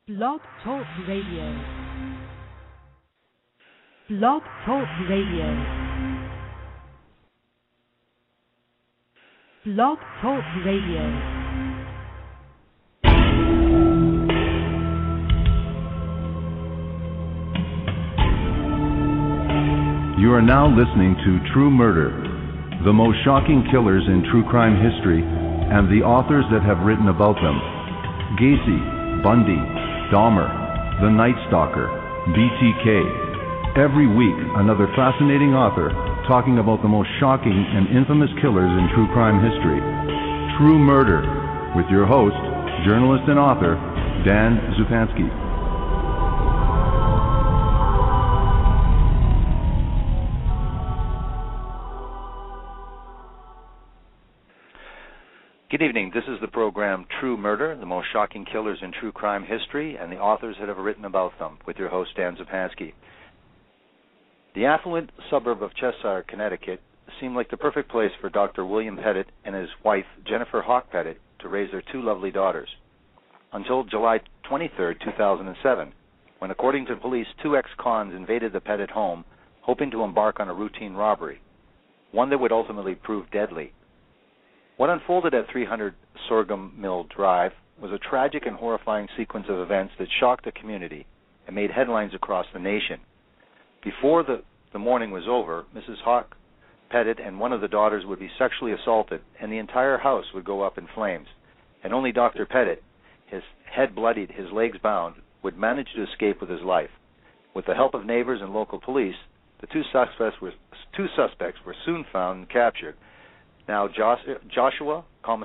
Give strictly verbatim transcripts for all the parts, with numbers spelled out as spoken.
Blog Talk Radio. Blog Talk Radio. Blog Talk Radio. You are now listening to True Murder, the most shocking killers in true crime history, and the authors that have written about them. Gacy, Bundy, Dahmer, The Night Stalker, B T K. Every week, another fascinating author talking about the most shocking and infamous killers in true crime history. True Murder, with your host, journalist and author, Dan Zupansky. Good evening. This is the program True Murder, the most shocking killers in true crime history, and the authors that have written about them, with your host, Dan Zupansky. The affluent suburb of Cheshire, Connecticut, seemed like the perfect place for Doctor William Pettit and his wife, Jennifer Hawk Pettit, to raise their two lovely daughters. Until July twenty-third, two thousand seven, when, according to police, two ex-cons invaded the Pettit home, hoping to embark on a routine robbery, one that would ultimately prove deadly. What unfolded at three hundred Sorghum Mill Drive was a tragic and horrifying sequence of events that shocked the community and made headlines across the nation. Before the, the morning was over, Missus Hawk Pettit and one of the daughters would be sexually assaulted, and the entire house would go up in flames. And only Doctor Pettit, his head bloodied, his legs bound, would manage to escape with his life. With the help of neighbors and local police, the two suspects were, two suspects were soon found and captured. Now Joshua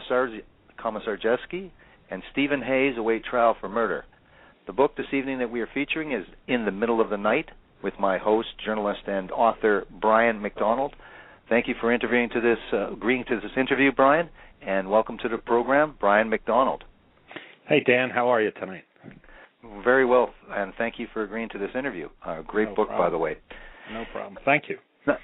Komisarjevsky and Stephen Hayes await trial for murder. The book this evening that we are featuring is In the Middle of the Night, with my host, journalist, and author, Brian McDonald. Thank you for interviewing to this, uh, agreeing to this interview, Brian, and welcome to the program, Brian McDonald. Hey, Dan, how are you tonight? Very well, and thank you for agreeing to this interview. Uh, great no book, problem. by the way. No problem. Thank you. Now,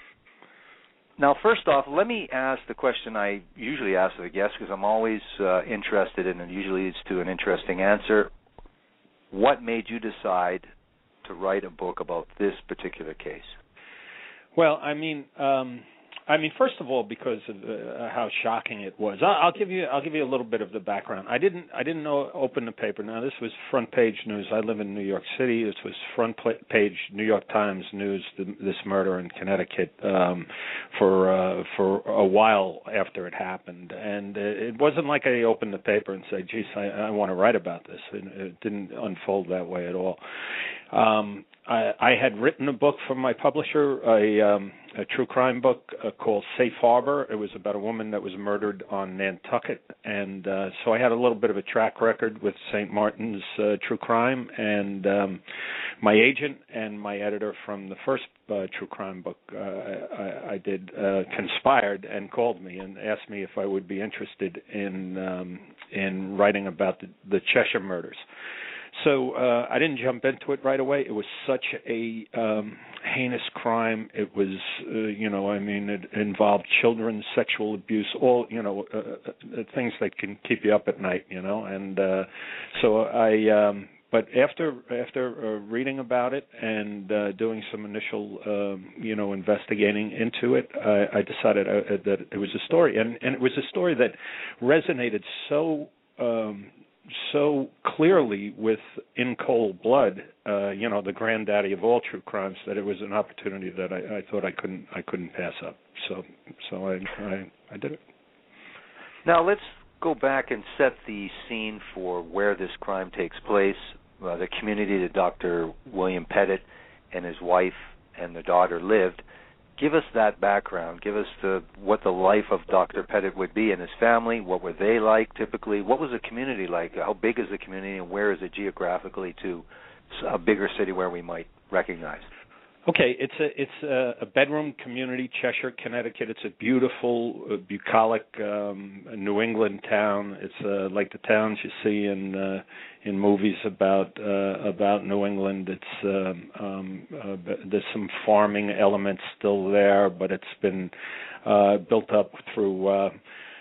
Now, first off, let me ask the question I usually ask the guests, because I'm always uh, interested in, and it usually leads to an interesting answer. What made you decide to write a book about this particular case? Well, I mean, um, I mean, first of all, because of uh, how shocking it was. I'll, I'll give you, I'll give you a little bit of the background. I didn't, I didn't know, open the paper. Now, this was front page news. I live in New York City. This was front page New York Times news. The, this murder in Connecticut um, for uh, for a while after it happened, and it wasn't like I opened the paper and said, "Geez, I, I want to write about this." It, it didn't unfold that way at all. Um, I, I had written a book for my publisher, a, um, a true crime book uh, called Safe Harbor. It was about a woman that was murdered on Nantucket, and uh, so I had a little bit of a track record with Saint Martin's uh, True Crime, and um, my agent and my editor from the first uh, true crime book uh, I, I did uh, conspired and called me and asked me if I would be interested in um, in writing about the, the Cheshire murders. So uh, I didn't jump into it right away. It was such a um, heinous crime. It was, uh, you know, I mean, it involved children, sexual abuse, all, you know, uh, uh, things that can keep you up at night, you know. And uh, so I, um, but after after uh, reading about it and uh, doing some initial, um, you know, investigating into it, I, I decided uh, that it was a story, and and it was a story that resonated so. Um, so clearly with In Cold Blood, uh, you know, the granddaddy of all true crimes, that it was an opportunity that I, I thought I couldn't I couldn't pass up. So so I, I I did it. Now let's go back and set the scene for where this crime takes place, uh, the community that Doctor William Pettit and his wife and their daughter lived. Give us that background. Give us the what the life of Doctor Pettit would be and his family. What were they like typically? What was the community like? How big is the community, and where is it geographically to a bigger city where we might recognize? Okay, it's a it's a, a bedroom community, Cheshire, Connecticut. It's a beautiful, uh, bucolic um, New England town. It's uh, like the towns you see in uh, in movies about uh, about New England. It's um, um, uh, there's some farming elements still there, but it's been uh, built up through. Uh,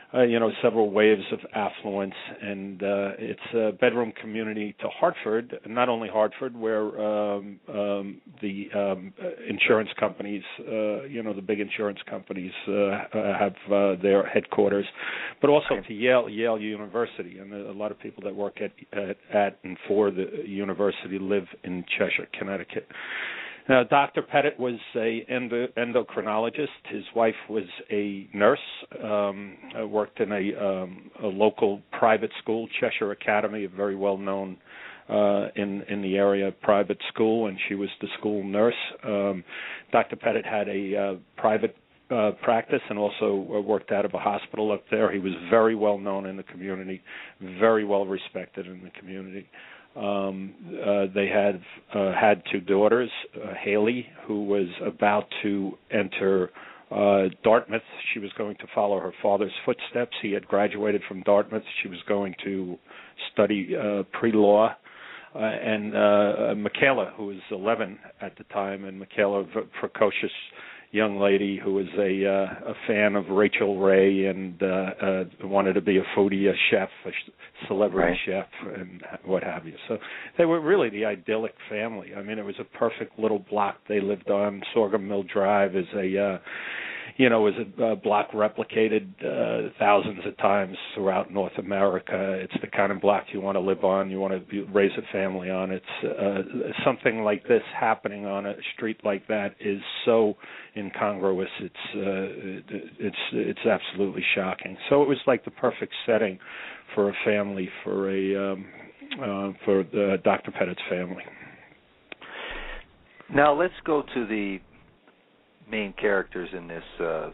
uh, you know, several waves of affluence, and uh, it's a bedroom community to Hartford, not only Hartford, where um, um, the um, insurance companies, uh, you know, the big insurance companies uh, have uh, their headquarters, but also to Yale, Yale University, and a lot of people that work at, at, at and for the university live in Cheshire, Connecticut. Now, Doctor Pettit was a endo- endocrinologist. His wife was a nurse, um, worked in a, um, a local private school, Cheshire Academy, a very well-known uh, in, in the area private school, and she was the school nurse. Um, Doctor Pettit had a uh, private uh, practice and also worked out of a hospital up there. He was very well-known in the community, very well-respected in the community. Um, uh, they had uh, had two daughters, uh, Haley, who was about to enter uh, Dartmouth. She was going to follow her father's footsteps. He had graduated from Dartmouth. She was going to study uh, pre-law. Uh, and uh, Michaela, who was eleven at the time, and Michaela, a precocious young lady who was a, uh, a fan of Rachel Ray and uh, uh, wanted to be a foodie, a chef, a celebrity right. chef, and what have you. So they were really the idyllic family. I mean, it was a perfect little block they lived on. Sorghum Mill Drive is a, uh, you know, is a, a block replicated uh, thousands of times throughout North America. It's the kind of block you want to live on, you want to be, raise a family on. It's uh, something like this happening on a street like that is so incongruous. It's uh, it's it's absolutely shocking. So it was like the perfect setting for a family, for a um, uh, for uh, Doctor Pettit's family. Now let's go to the main characters in this uh,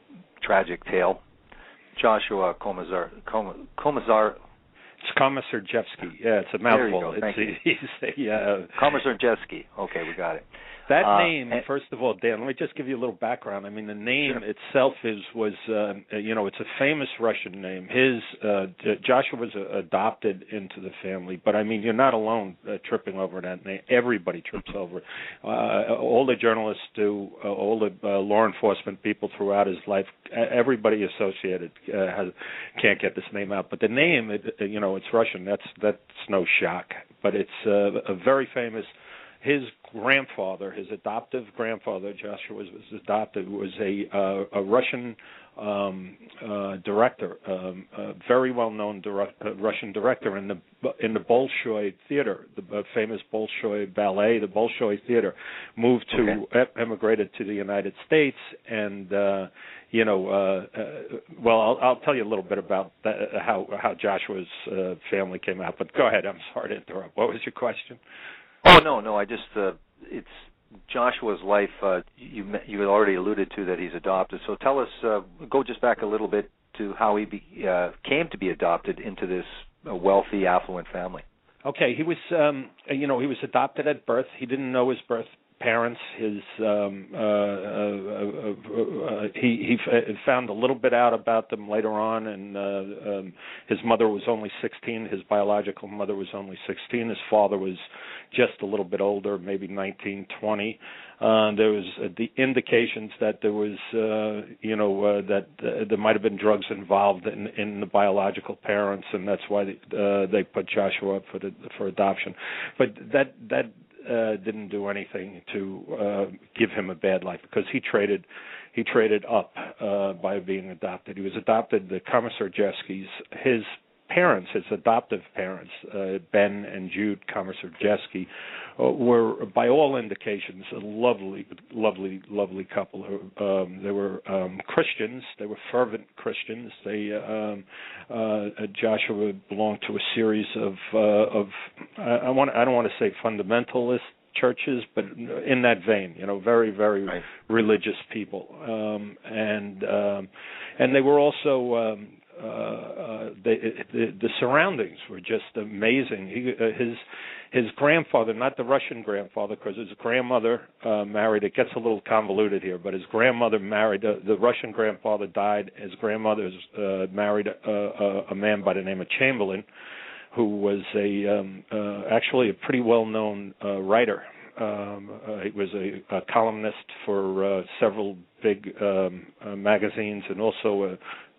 tragic tale. Joshua Komazar, Komazar. It's Komisarjevsky. Yeah, it's a mouthful. There you go. Thank it's, you. He's a, uh, Komisarjevsky. Okay, we got it. That uh, name, and, first of all, Dan, let me just give you a little background. I mean, the name sure. itself is was, uh, you know, it's a famous Russian name. His uh, Joshua was uh, adopted into the family, but I mean, you're not alone uh, tripping over that name. Everybody trips over it. Uh, all the journalists do, uh, all the uh, law enforcement people throughout his life, everybody associated uh, has, can't get this name out. But the name, it, you know, it's Russian. That's that's no shock. But it's uh, a very famous. His grandfather, his adoptive grandfather, Joshua was, was adopted, was a uh, a Russian um, uh, director, um, a very well-known direct, uh, Russian director in the in the Bolshoi Theater, the uh, famous Bolshoi ballet. The Bolshoi Theater moved to okay. emigrated to the United States, and uh, you know, uh, uh, well, I'll, I'll tell you a little bit about that, how how Joshua's uh, family came out. But go ahead. I'm sorry to interrupt. What was your question? Oh no, no. I just uh, it's Joshua's life. Uh, you you had already alluded to that he's adopted. So tell us, uh, go just back a little bit to how he be, uh, came to be adopted into this uh, wealthy, affluent family. Okay, he was, um, you know, he was adopted at birth. He didn't know his birth parents. His um, uh, uh, uh, uh, he he f- found a little bit out about them later on, and uh, um, his mother was only sixteen. His biological mother was only sixteen. His father was just a little bit older, maybe nineteen, twenty. Uh, there was uh, the indications that there was, uh, you know, uh, that uh, there might have been drugs involved in, in the biological parents, and that's why they, uh, they put Joshua up for the, for adoption. But that that. Uh, didn't do anything to uh, give him a bad life because he traded he traded up uh, by being adopted. He was adopted. The Komisarjevskys, his parents, his adoptive parents, uh, Ben and Jude Komisarjevsky, uh, were by all indications a lovely, lovely, lovely couple. Um, they were um, Christians. They were fervent Christians. They um, uh, Joshua belonged to a series of uh, of I, I want I don't want to say fundamentalist churches, but in that vein, you know, very, very right. religious people, um, and um, and they were also. Um, Uh, uh, they, the, the surroundings were just amazing. He, uh, his his grandfather, not the Russian grandfather, because his grandmother uh, married. It gets a little convoluted here, but his grandmother married. Uh, the Russian grandfather died. His grandmother uh, married a, a, a man by the name of Chamberlain, who was a um, uh, actually a pretty well-known uh, writer. Um, uh, he was a, a columnist for uh, several big um, uh, magazines, and also a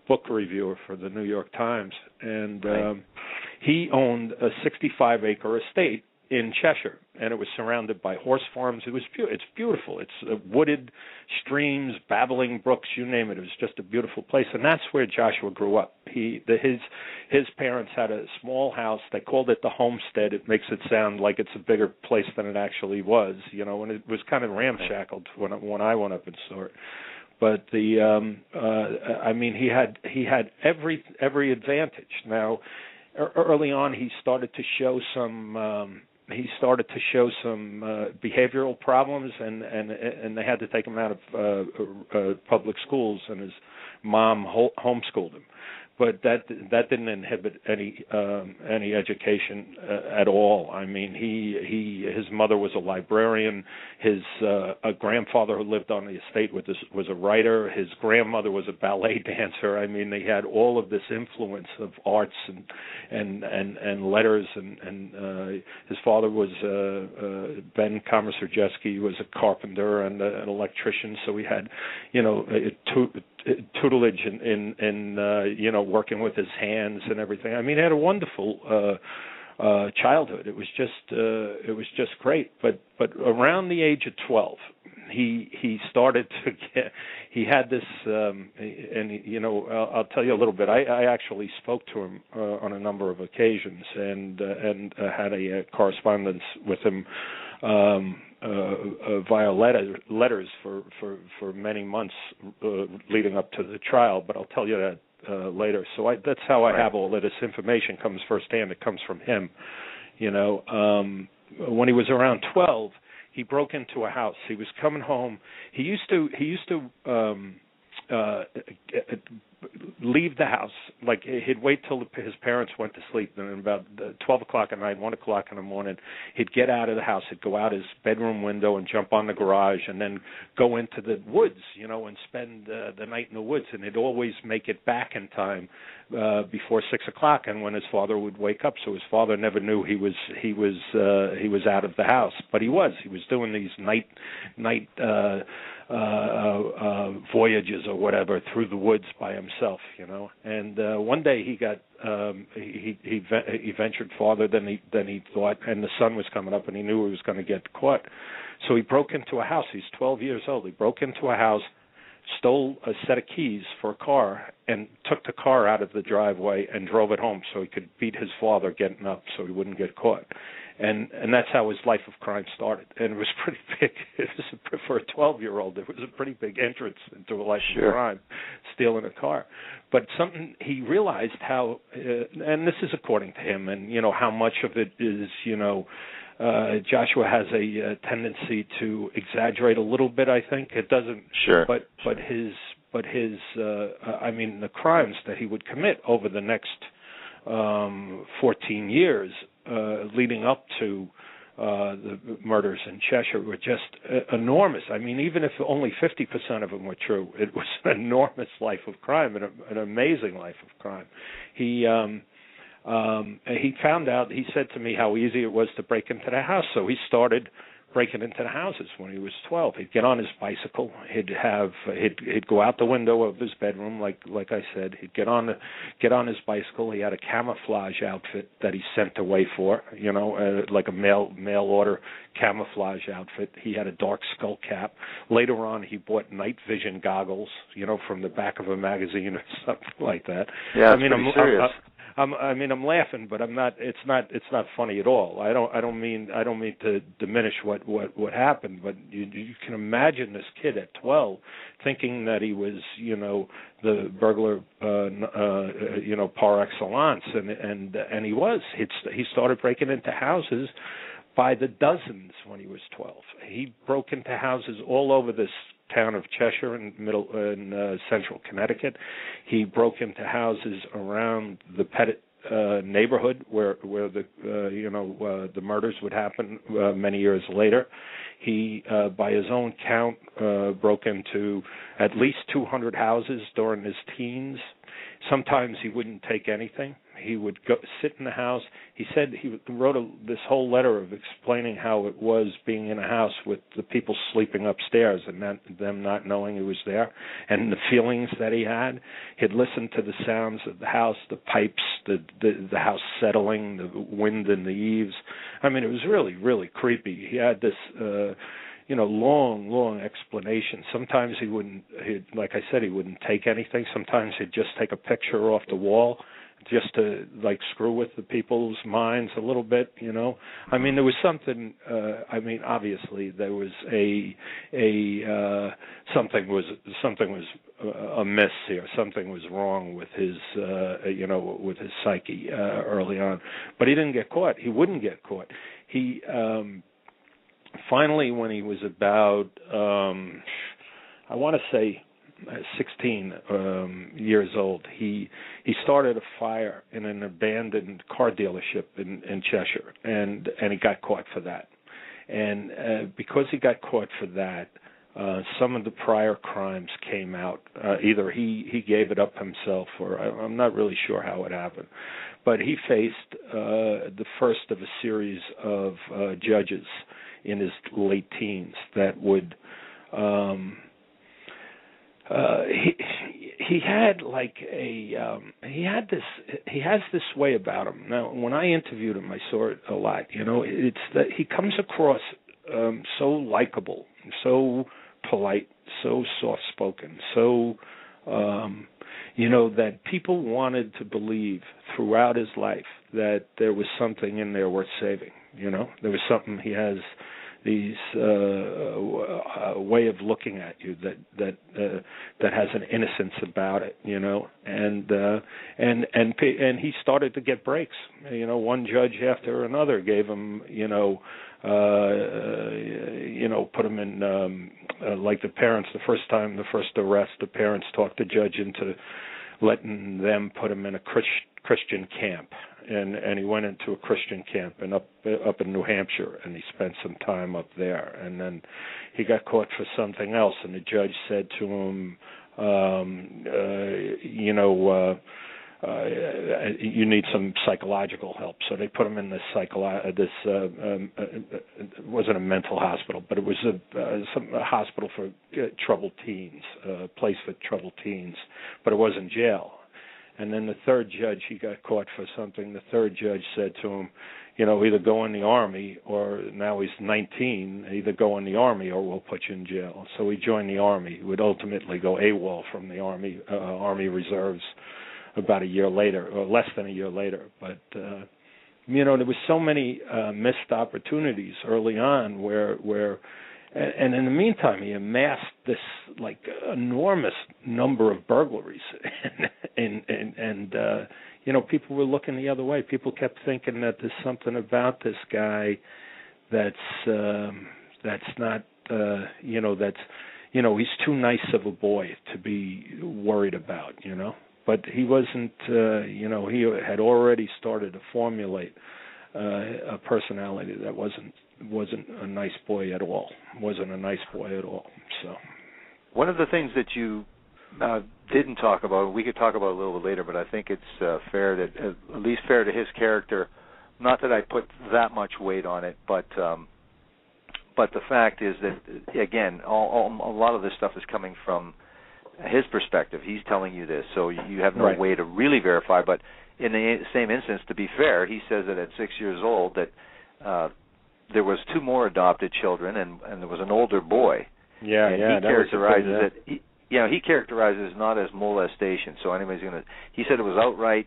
book reviewer for the New York Times, and Right. um, he owned a sixty-five acre estate in Cheshire, and it was surrounded by horse farms. It was pu- it's beautiful. It's uh, wooded streams, babbling brooks, you name it. It was just a beautiful place, and that's where Joshua grew up. He the, his his parents had a small house. They called it the homestead. It makes it sound like it's a bigger place than it actually was, you know. And it was kind of ramshackled when when I went up and saw it. But the um, uh, I mean, he had he had every every advantage. Now, early on, he started to show some. Um, He started to show some uh, behavioral problems, and, and and they had to take him out of uh, uh, public schools, and his mom ho- homeschooled him. But that that didn't inhibit any um, any education uh, at all. I mean, he he his mother was a librarian. His uh, a grandfather who lived on the estate with this was a writer. His grandmother was a ballet dancer. I mean, they had all of this influence of arts and and and, and letters. And and uh, his father was uh, uh, Ben Komerserjeski, was a carpenter and uh, an electrician. So we had, you know, two. tutelage in in, in uh, you know, working with his hands and everything. I mean, he had a wonderful uh, uh, childhood. It was just uh, it was just great. But but around the age of twelve, he he started to get. He had this, um, and you know, I'll, I'll tell you a little bit. I, I actually spoke to him uh, on a number of occasions, and uh, and uh, had a, a correspondence with him. Um, uh, uh, via letter, letters for, for, for many months uh, leading up to the trial, but I'll tell you that uh, later. So I, that's how I right. have all of this information. Comes firsthand. It comes from him. You know, um, when he was around twelve, he broke into a house. He was coming home. He used to he used to um, uh, leave the house. Like, he'd wait till his parents went to sleep, and then about twelve o'clock at night, one o'clock in the morning, he'd get out of the house. He'd go out his bedroom window and jump on the garage, and then go into the woods, you know, and spend uh, the night in the woods. And he'd always make it back in time uh, before six o'clock, and when his father would wake up. So his father never knew he was he was uh, he was out of the house, but he was. He was doing these night night. Uh, Uh, uh, voyages or whatever through the woods by himself, you know. And uh, one day he got um, he he he ventured farther than he than he thought, and the sun was coming up, and he knew he was going to get caught. So he broke into a house. He's twelve years old. He broke into a house, stole a set of keys for a car, and took the car out of the driveway and drove it home so he could beat his father getting up so he wouldn't get caught. And and that's how his life of crime started. And it was pretty big. It was a, for a twelve-year-old, it was a pretty big entrance into a life sure. of crime, stealing a car. But something he realized how, uh, and this is according to him, and you know how much of it is, you know, uh, Joshua has a, a tendency to exaggerate a little bit. I think it doesn't. Sure. But but his but his uh, I mean the crimes that he would commit over the next um, fourteen years. Uh, leading up to uh, the murders in Cheshire were just uh, enormous. I mean, even if only fifty percent of them were true, it was an enormous life of crime, and a, an amazing life of crime. He um, um, he found out, he said to me how easy it was to break into the house, so he started breaking into the houses when he was twelve. He'd get on his bicycle. He'd have he'd he'd go out the window of his bedroom, like like I said. He'd get on the, get on his bicycle. He had a camouflage outfit that he sent away for, you know, uh, like a mail mail order camouflage outfit. He had a dark skull cap. Later on, he bought night vision goggles, you know, from the back of a magazine or something like that. Yeah, I mean, pretty I'm, serious. I'm, I'm, I mean, I'm laughing, but I'm not. It's not. It's not funny at all. I don't. I don't mean. I don't mean to diminish what, what, what happened. But you, you can imagine this kid at twelve thinking that he was, you know, the burglar, uh, uh, you know, par excellence, and and and he was. It's, he started breaking into houses by the dozens when he was twelve. He broke into houses all over this town of Cheshire in middle in uh, central Connecticut. He broke into houses around the Pettit uh, neighborhood where where the uh, you know uh, the murders would happen uh, many years later. He, uh, by his own count, uh, broke into at least two hundred houses during his teens. Sometimes he wouldn't take anything. He would go sit in the house. He said he wrote a, this whole letter of explaining how it was being in a house with the people sleeping upstairs and not, them not knowing he was there, and the feelings that he had. He'd listen to the sounds of the house, the pipes, the the, the house settling, the wind in the eaves. I mean, it was really, really creepy. He had this, uh, you know, long, long explanation. Sometimes he wouldn't, he'd, like I said, he wouldn't take anything. Sometimes he'd just take a picture off the wall just to, like, screw with the people's minds a little bit, you know. I mean, there was something, uh, I mean, obviously there was a, a uh, something was, something was uh, amiss here. Something was wrong with his, uh, you know, with his psyche uh, early on. But he didn't get caught. He wouldn't get caught. He, um, finally, when he was about, um, I want to say, sixteen um, years old, he he started a fire in an abandoned car dealership in, in Cheshire, and and he got caught for that. And uh, because he got caught for that, uh, some of the prior crimes came out. Uh, either he, he gave it up himself, or I, I'm not really sure how it happened. But he faced uh, the first of a series of uh, judges in his late teens that would. Um, Uh, he he had like a um, he had this he has this way about him. Now, when I interviewed him, I saw it a lot. You know, it's that he comes across um, so likable, so polite, so soft spoken, so um, you know that people wanted to believe throughout his life that there was something in there worth saving. You know, there was something he has. These uh, uh, way of looking at you that that uh, that has an innocence about it, you know, and uh, and and and he started to get breaks. You know, one judge after another gave him, you know, uh, you know, put him in um, uh, like the parents. The first time, the first arrest, the parents talked the judge into letting them put him in a Christ, Christian camp. And, and he went into a Christian camp and up up in New Hampshire, and he spent some time up there. And then he got caught for something else, and the judge said to him, um, uh, you know, uh, uh, you need some psychological help. So they put him in this psycholo- this uh, um, uh, it wasn't a mental hospital, but it was a, uh, some, a hospital for uh, troubled teens, a place for troubled teens, but it wasn't jail. And then the third judge, he got caught for something. The third judge said to him, you know, either go in the Army, or now he's nineteen, either go in the Army or we'll put you in jail. So he joined the Army. He would ultimately go AWOL from the Army, uh, Army Reserves about a year later, or less than a year later. But, uh, you know, there was so many uh, missed opportunities early on where where And in the meantime, he amassed this like enormous number of burglaries, and and, and uh, you know, people were looking the other way. People kept thinking that there's something about this guy that's um, that's not, uh, you know, that's, you know, he's too nice of a boy to be worried about, you know. But he wasn't, uh, you know, he had already started to formulate uh, a personality that wasn't. wasn't a nice boy at all. Wasn't a nice boy at all. So, one of the things that you uh, didn't talk about, we could talk about a little bit later, but I think it's uh, fair that, uh, at least fair to his character. Not that I put that much weight on it, but um, but the fact is that, again, all, all, a lot of this stuff is coming from his perspective. He's telling you this, so you have no right. way to really verify. But in the same instance, to be fair, he says that at six years old that. Uh, There was two more adopted children, and, and there was an older boy. Yeah, and yeah. He that characterizes was a it. He, you know, he characterizes it not as molestation. So anybody's gonna. He said it was outright,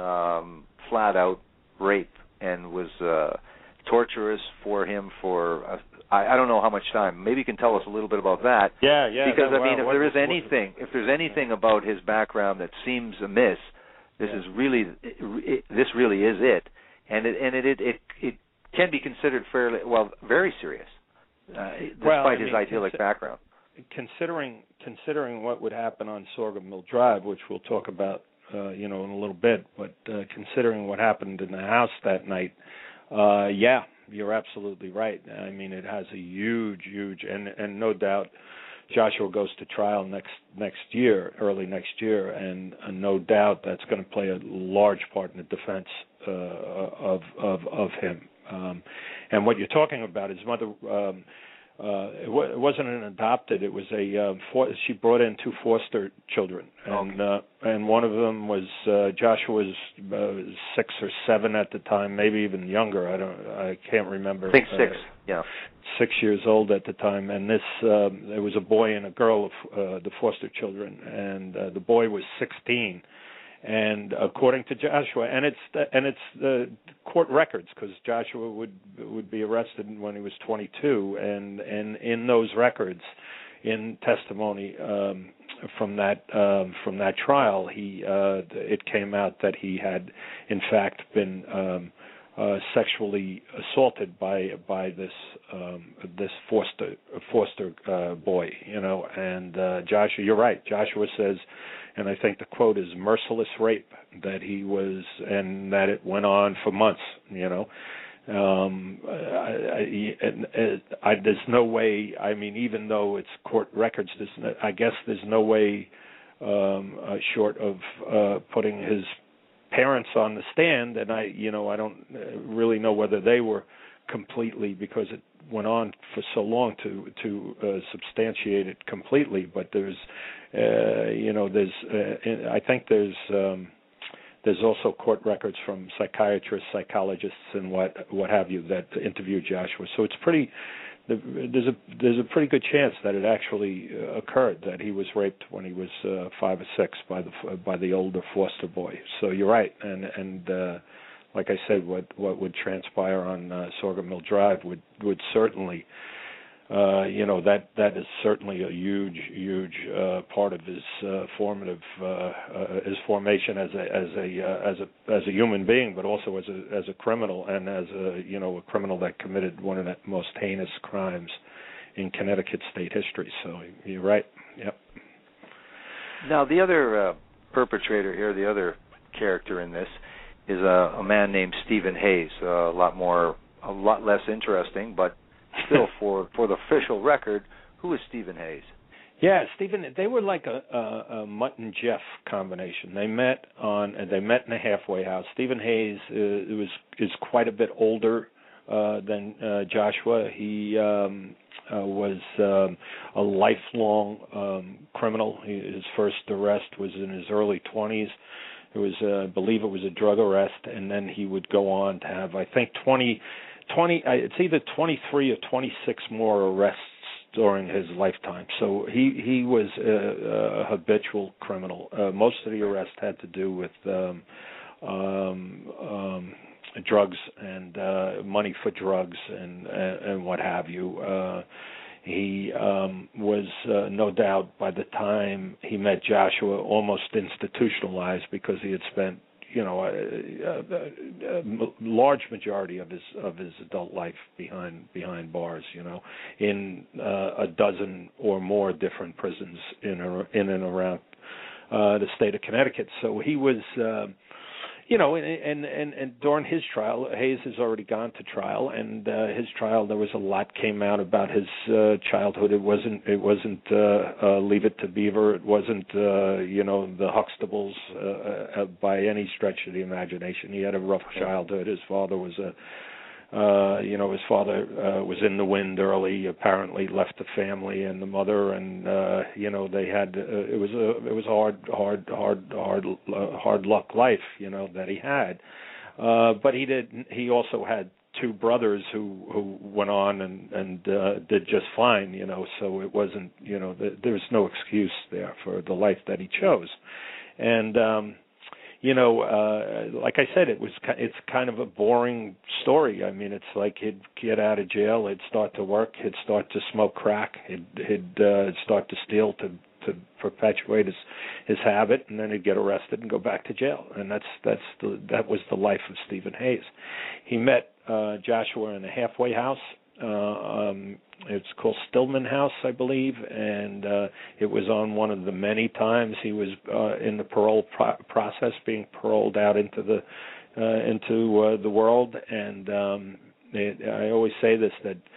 um, flat out rape, and was uh, torturous for him for. Uh, I, I don't know how much time. Maybe you can tell us a little bit about that. Yeah, yeah. Because that, I mean, well, if there what, is anything, what, if there's anything yeah. about his background that seems amiss, this yeah. is really. It, it, this really is it, and it and it it. it, it can be considered fairly, well, very serious, uh, despite well, I mean, his idyllic consi- background. Considering considering what would happen on Sorghum Mill Drive, which we'll talk about, uh, you know, in a little bit, but uh, considering what happened in the house that night, uh, yeah, you're absolutely right. I mean, it has a huge, huge, and and no doubt, Joshua goes to trial next next year, early next year, and, and no doubt that's going to play a large part in the defense uh, of of of him. Um, and what you're talking about, his mother, um, uh, it, w- it wasn't an adopted; it was a um, for- she brought in two foster children, and okay. uh, and one of them was uh, Joshua was uh, six or seven at the time, maybe even younger. I don't, I can't remember. I think six. Uh, yeah. Six years old at the time, and this um, there was a boy and a girl of uh, the foster children, and uh, the boy was sixteen. And according to Joshua, and it's the, and it's the court records, because Joshua would would be arrested when he was twenty-two, and and in those records, in testimony um, from that um, from that trial, he uh, it came out that he had in fact been um, uh, sexually assaulted by by this um, this foster foster uh, boy, you know. And uh, Joshua, you're right. Joshua says, and I think the quote is merciless rape, that he was, and that it went on for months, you know. Um, I, I, I, there's no way, I mean, even though it's court records, there's, I guess there's no way um, uh, short of uh, putting his parents on the stand, and I, you know, I don't really know whether they were completely, because it went on for so long to to uh, substantiate it completely. But there's, uh, you know, there's, uh, I think there's um, there's also court records from psychiatrists, psychologists, and what what have you that interviewed Joshua. So it's pretty. There's a there's a pretty good chance that it actually occurred, that he was raped when he was uh, five or six by the by the older foster boy. So you're right, and and. Uh, Like I said, what what would transpire on uh, Sorghum Mill Drive would would certainly, uh, you know, that that is certainly a huge huge uh, part of his uh, formative uh, uh, his formation as a as a uh, as a as a human being, but also as a as a criminal, and as a you know a criminal that committed one of the most heinous crimes in Connecticut state history. So you're right. Yep. Now the other uh, perpetrator here, the other character in this, is a, a man named Stephen Hayes. Uh, a lot more, a lot less interesting, but still, for, for the official record, who is Stephen Hayes? Yeah, Stephen. They were like a, a, a Mutt and Jeff combination. They met on, they met in a halfway house. Stephen Hayes uh, was is quite a bit older uh, than uh, Joshua. He um, uh, was um, a lifelong um, criminal. He, his first arrest was in his early twenties. It was, uh, I believe it was a drug arrest, and then he would go on to have, I think, twenty, twenty, it's either twenty-three or twenty-six more arrests during his lifetime. So he, he was a, a habitual criminal. Uh, most of the arrests had to do with um, um, um, drugs and uh, money for drugs and, and, and what have you. Uh, He um, was, uh, no doubt, by the time he met Joshua, almost institutionalized, because he had spent, you know, a, a, a, a large majority of his of his adult life behind behind bars, you know, in uh, a dozen or more different prisons in or, in and around uh, the state of Connecticut. So he was. Uh, You know, and, and and during his trial, Hayes has already gone to trial, and uh, his trial, there was a lot came out about his uh, childhood. It wasn't it wasn't uh, uh, Leave It to Beaver. It wasn't uh, you know the Huxtables uh, uh, by any stretch of the imagination. He had a rough childhood. His father was a uh, you know his father uh, was in the wind early. Apparently left the family and the mother, and uh, you know they had uh, it was a it was a hard hard hard hard uh, hard luck life, you know, that he had. Uh, but he did. He also had two brothers who who went on and and uh, did just fine, you know. So it wasn't, you know, th- there was no excuse there for the life that he chose, and. Um, You know, uh, like I said, it was it's kind of a boring story. I mean, it's like he'd get out of jail, he'd start to work, he'd start to smoke crack, he'd, he'd uh, start to steal to to perpetuate his his habit, and then he'd get arrested and go back to jail. And that's that's the that was the life of Stephen Hayes. He met uh, Joshua in a halfway house. Uh, um, it's called Stillman House, I believe, and uh, it was on one of the many times he was uh, in the parole pro- process, being paroled out into the uh, into uh, the world. And um, it, I always say this, that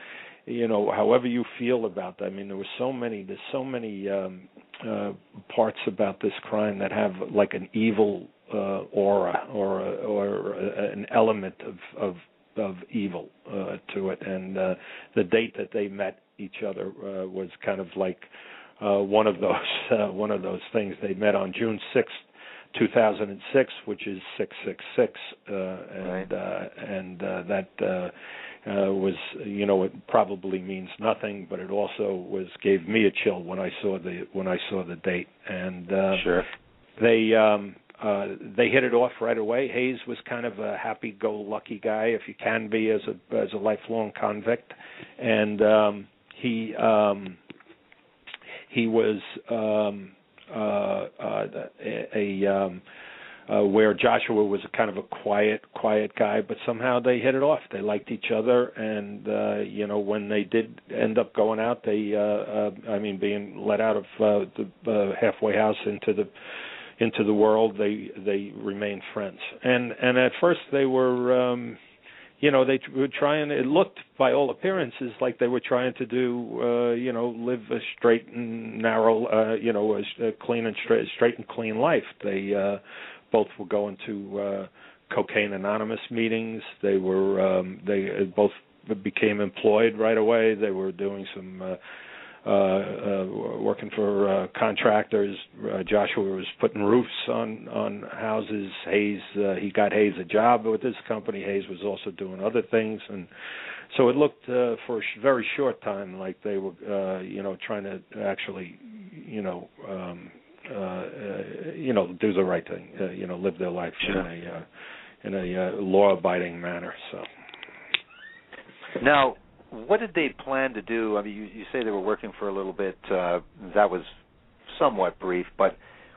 you know, however you feel about that. I mean, there were so many. There's so many um, uh, parts about this crime that have like an evil uh, aura or a, or a, an element of of, of evil uh, to it. And uh, the date that they met each other uh, was kind of like uh, one of those uh, one of those things. They met on June sixth, two thousand six, which is six six six, uh, and right. uh, and uh, that. Uh, Uh, was, you know, it probably means nothing, but it also was gave me a chill when I saw the when I saw the date. And uh, sure. they um, uh, they hit it off right away. Hayes was kind of a happy-go-lucky guy, if you can be, as a as a lifelong convict, and um, he um, he was um, uh, uh, a. a um, Uh, where Joshua was a kind of a quiet, quiet guy, but somehow they hit it off. They liked each other, and uh, you know, when they did end up going out, they, uh, uh, I mean, being let out of uh, the uh, halfway house into the into the world, they they remained friends. And and at first they were, um, you know, they were trying. It looked, by all appearances, like they were trying to do, uh, you know, live a straight and narrow, uh, you know, a, a clean and straight, straight and clean life. They uh, both were going to uh, Cocaine Anonymous meetings. They were um, they both became employed right away. They were doing some uh, uh, uh, working for uh, contractors. Uh, Joshua was putting roofs on on houses. Hayes uh, he got Hayes a job with this company. Hayes was also doing other things, and so it looked uh, for a sh- very short time like they were uh, you know trying to actually you know. Um, Uh, uh, you know, do the right thing. Uh, you know, live their life sure. in a uh, in a uh, law-abiding manner. So, now, what did they plan to do? I mean, you, you say they were working for a little bit. Uh, that was somewhat brief, but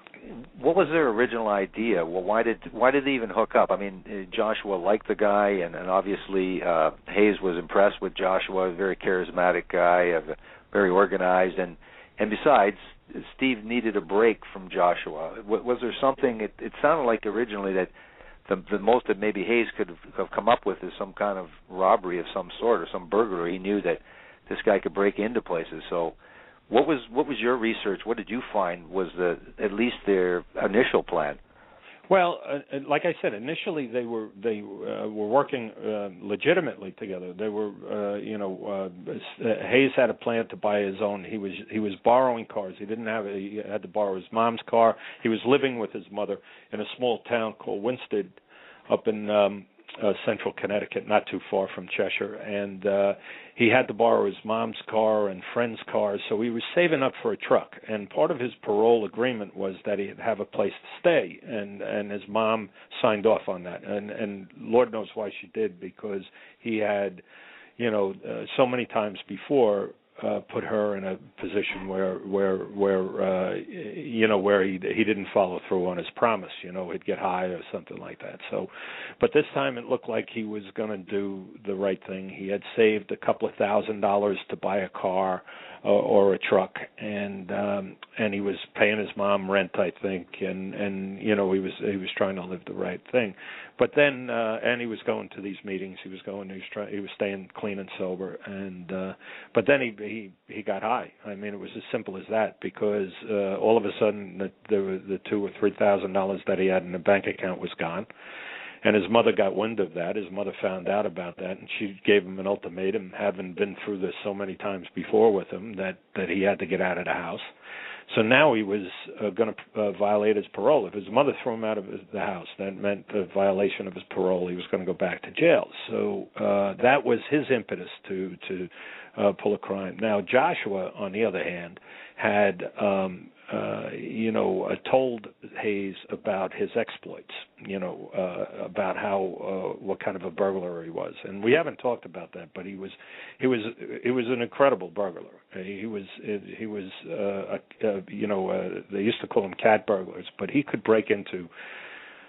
what was their original idea? Well, why did why did they even hook up? I mean, Joshua liked the guy, and, and obviously uh, Hayes was impressed with Joshua. A very charismatic guy, uh, very organized, and and besides, Steve needed a break from Joshua. Was there something? It, it sounded like originally that the, the most that maybe Hayes could have come up with is some kind of robbery of some sort or some burglary. He knew that this guy could break into places. So, what was what was your research? What did you find was the at least their initial plan? Well, uh, like I said, initially they were they uh, were working uh, legitimately together. They were, uh, you know, uh, Hayes had a plan to buy his own. He was he was borrowing cars. He didn't have. He had to borrow his mom's car. He was living with his mother in a small town called Winsted, up in um, uh, central Connecticut, not too far from Cheshire, and uh, he had to borrow his mom's car and friends' cars, so he was saving up for a truck. And part of his parole agreement was that he'd have a place to stay, and, and his mom signed off on that. And, and Lord knows why she did, because he had, you know, uh, so many times before uh, put her in a position where, where, where, uh, you know, where he he didn't follow through on his promise. You know, he'd get high or something like that. So, but this time it looked like he was going to do the right thing. He had saved a couple of thousand dollars to buy a car or, or a truck, and um, and he was paying his mom rent, I think, and, and you know he was he was trying to live the right thing. But then, uh, and he was going to these meetings. He was going. He was trying. He was staying clean and sober. And uh, but then he he he got high. I mean, it was as simple as that. Because uh, all of a sudden, the the, the two or three thousand dollars that he had in the bank account was gone. And his mother got wind of that. His mother found out about that, and she gave him an ultimatum, having been through this so many times before with him, that that he had to get out of the house. So now he was uh, going to uh, violate his parole. If his mother threw him out of his, the house, that meant the violation of his parole. He was going to go back to jail. So uh, that was his impetus to to uh, pull a crime. Now Joshua, on the other hand, had um, uh, you know uh, told Hayes about his exploits. You know uh, about how uh, what kind of a burglar he was, and we haven't talked about that. But he was he was he was an incredible burglar. He was he was uh, a, a, you know uh, they used to call him cat burglars, but he could break into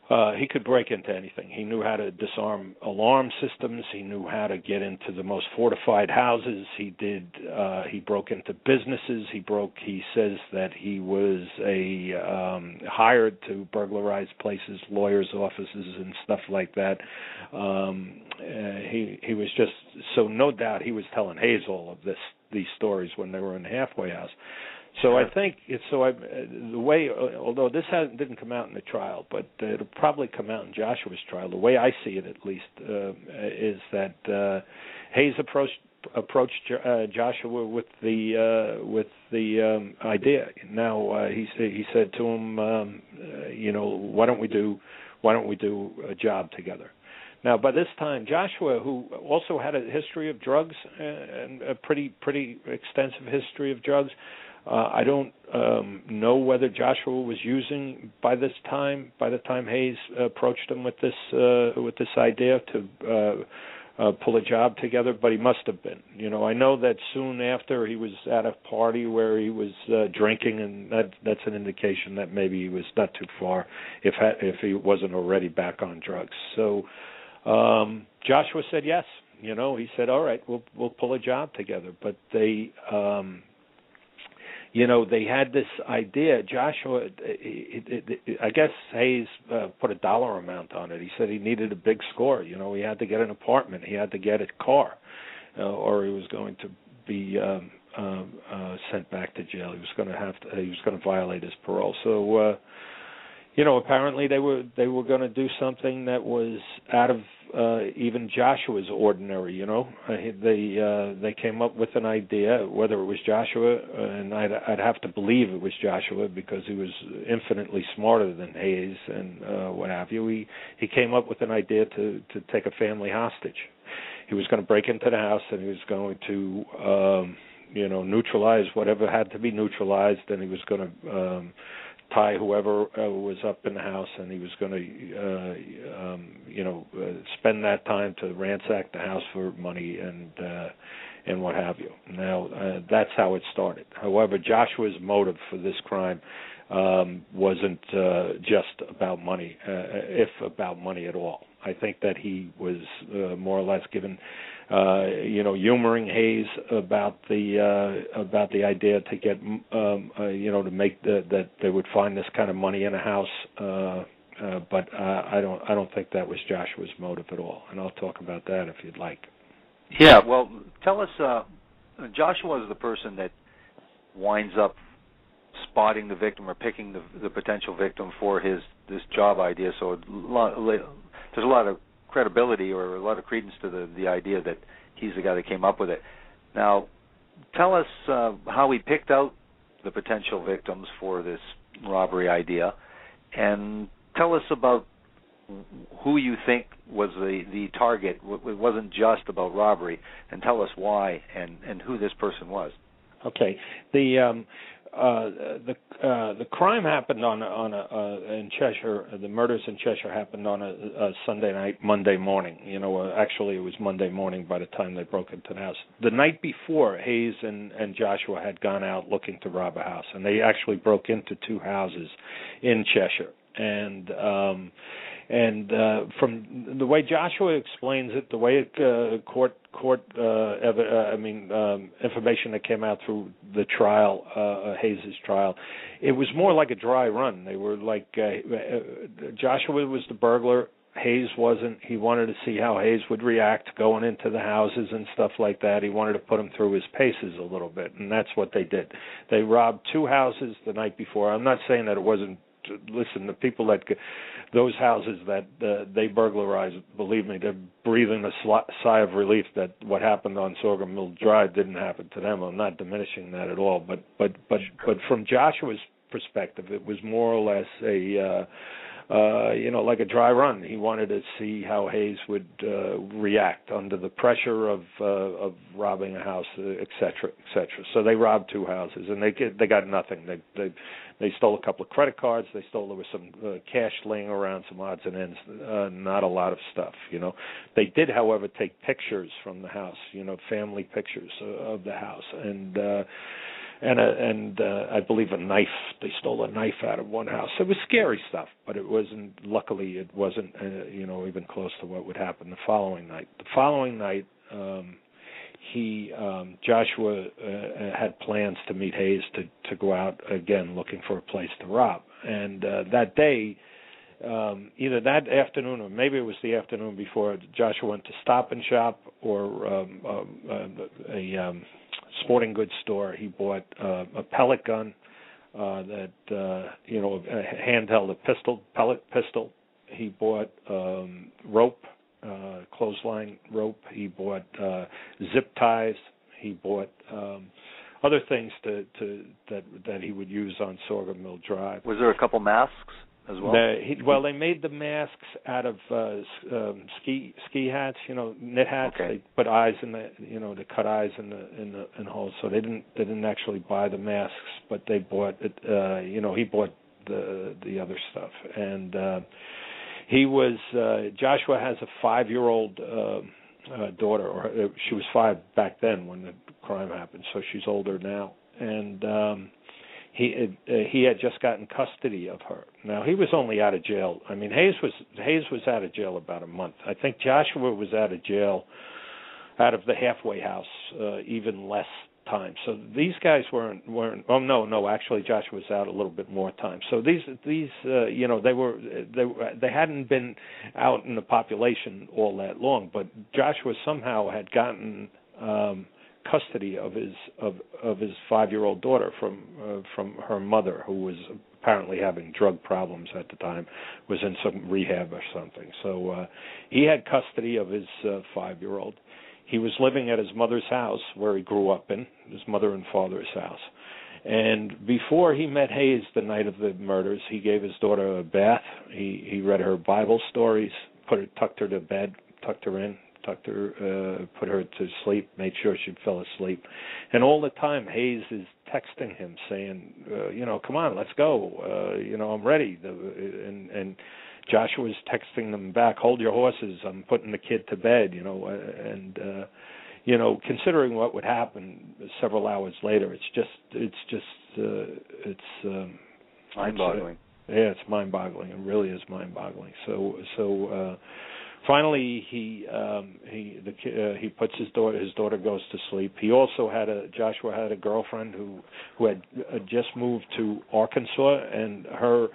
Uh, he could break into anything. He knew how to disarm alarm systems. He knew how to get into the most fortified houses. He did. Uh, he broke into businesses. He broke. He says that he was a um, hired to burglarize places, lawyers' offices, and stuff like that. Um, uh, he he was just so. No doubt, he was telling Hayes all of this these stories when they were in the halfway house. So I think it's so. I, the way, although this hasn't, didn't come out in the trial, but uh, it'll probably come out in Joshua's trial. The way I see it, at least, uh, is that uh, Hayes approached approached uh, Joshua with the uh, with the um, idea. Now uh, he he said to him, um, uh, you know, why don't we do why don't we do a job together? Now, by this time, Joshua, who also had a history of drugs and a pretty pretty extensive history of drugs. Uh, I don't um, know whether Joshua was using by this time. By the time Hayes approached him with this uh, with this idea to uh, uh, pull a job together, but he must have been. You know, I know that soon after he was at a party where he was uh, drinking, and that that's an indication that maybe he was not too far if ha- if he wasn't already back on drugs. So um, Joshua said yes. You know, he said, "All right, we'll we'll pull a job together." But they. Um, You know, they had this idea. Joshua, it, it, it, I guess Hayes uh, put a dollar amount on it. He said he needed a big score. You know, he had to get an apartment. He had to get a car, uh, or he was going to be um, uh, uh, sent back to jail. He was going to have to. He was going to violate his parole. So, uh, you know, apparently they were they were going to do something that was out of uh, even Joshua's ordinary. You know, uh, they uh, they came up with an idea. Whether it was Joshua, and I'd, I'd have to believe it was Joshua because he was infinitely smarter than Hayes and uh, what have you. He he came up with an idea to to take a family hostage. He was going to break into the house and he was going to um, you know neutralize whatever had to be neutralized, and he was going to um, tie whoever uh, was up in the house, and he was going to, uh, um, you know, uh, spend that time to ransack the house for money and uh, and what have you. Now, uh, that's how it started. However, Joshua's motive for this crime um, wasn't uh, just about money, uh, if about money at all. I think that he was uh, more or less given, uh, you know, humoring Hayes about the uh, about the idea to get, um, uh, you know, to make the, that they would find this kind of money in a house. Uh, uh, but uh, I don't I don't think that was Joshua's motive at all. And I'll talk about that if you'd like. Yeah. Well, tell us. Uh, Joshua is the person that winds up spotting the victim or picking the, the potential victim for his this job idea. So a lot, there's a lot of credibility or a lot of credence to the, the idea that he's the guy that came up with it. Now, tell us uh, how he picked out the potential victims for this robbery idea, and tell us about who you think was the, the target. It wasn't just about robbery, and tell us why and, and who this person was. Okay. The um, uh, the uh, the crime happened on a, on a, uh, in Cheshire. The murders in Cheshire happened on a, a Sunday night, Monday morning. You know, uh, actually it was Monday morning by the time they broke into the house. The night before, Hayes and, and Joshua had gone out looking to rob a house, and they actually broke into two houses in Cheshire. And um, and uh, from the way Joshua explains it, the way it, uh, court court uh, ev- uh, I mean um, information that came out through the trial, uh, Hayes's trial, it was more like a dry run. They were like uh, uh, Joshua was the burglar. Hayes wasn't. He wanted to see how Hayes would react going into the houses and stuff like that. He wanted to put him through his paces a little bit, and that's what they did. They robbed two houses the night before. I'm not saying that it wasn't. Listen, the people that, those houses that uh, they burglarized, believe me, they're breathing a sl- sigh of relief that what happened on Sorghum Mill Drive didn't happen to them. I'm not diminishing that at all. But but but but from Joshua's perspective, it was more or less a, uh, uh, you know, like a dry run. He wanted to see how Hayes would uh, react under the pressure of uh, of robbing a house, et cetera, et cetera. So they robbed two houses, and they get, they got nothing. They they They stole a couple of credit cards. They stole there was some uh, cash laying around, some odds and ends, uh, not a lot of stuff, you know. They did, however, take pictures from the house, you know, family pictures uh, of the house. And uh, and a, and uh, I believe a knife. They stole a knife out of one house. It was scary stuff, but it wasn't. Luckily, it wasn't uh, you know even close to what would happen the following night. The following night, um, he um, Joshua uh, had plans to meet Hayes to to go out again looking for a place to rob, and uh, that day. Um, either that afternoon or maybe it was the afternoon before, Joshua went to Stop and Shop or um, uh, a um, sporting goods store. He bought uh, a pellet gun uh, that, uh, you know, a handheld, a pistol, pellet pistol. He bought um, rope, uh, clothesline rope. He bought uh, zip ties. He bought um, other things to, to that that he would use on Sorghum Mill Drive. Was there a couple masks as well? The, he, well, they made the masks out of uh, um, ski ski hats, you know, knit hats. Okay. They put eyes in the, you know, to cut eyes in the in the in holes. So they didn't they didn't actually buy the masks, but they bought it. Uh, you know, he bought the the other stuff, and uh, he was uh, Joshua has a five year old uh, uh, daughter, or uh, she was five back then when the crime happened, so she's older now, and. Um, He uh, he had just gotten custody of her. Now he was only out of jail. I mean Hayes was Hayes was out of jail about a month. I think Joshua was out of jail, out of the halfway house, uh, even less time. So these guys weren't weren't. Oh no no actually Joshua was out a little bit more time. So these these uh, you know they were they they hadn't been out in the population all that long. But Joshua somehow had gotten. Um, custody of his of of his five-year-old daughter from uh, from her mother, who was apparently having drug problems at the time, was in some rehab or something. So uh, he had custody of his uh, five-year-old. He was living at his mother's house, where he grew up in, his mother and father's house. And before he met Hayes the night of the murders, he gave his daughter a bath. He he read her Bible stories, put her, tucked her to bed, tucked her in. tucked her, uh, put her to sleep, made sure she fell asleep. And all the time, Hayes is texting him saying, uh, you know, come on, let's go. Uh, you know, I'm ready. The, and, and Joshua's texting them back, hold your horses, I'm putting the kid to bed, you know. And, uh, you know, considering what would happen several hours later, it's just, it's just, uh, it's... Um, mind-boggling. It's, uh, yeah, it's mind-boggling. It really is mind-boggling. So, so, uh, Finally, he um, he the, uh, he puts his daughter. His daughter goes to sleep. He also had a Joshua had a girlfriend who who had uh, just moved to Arkansas, and her,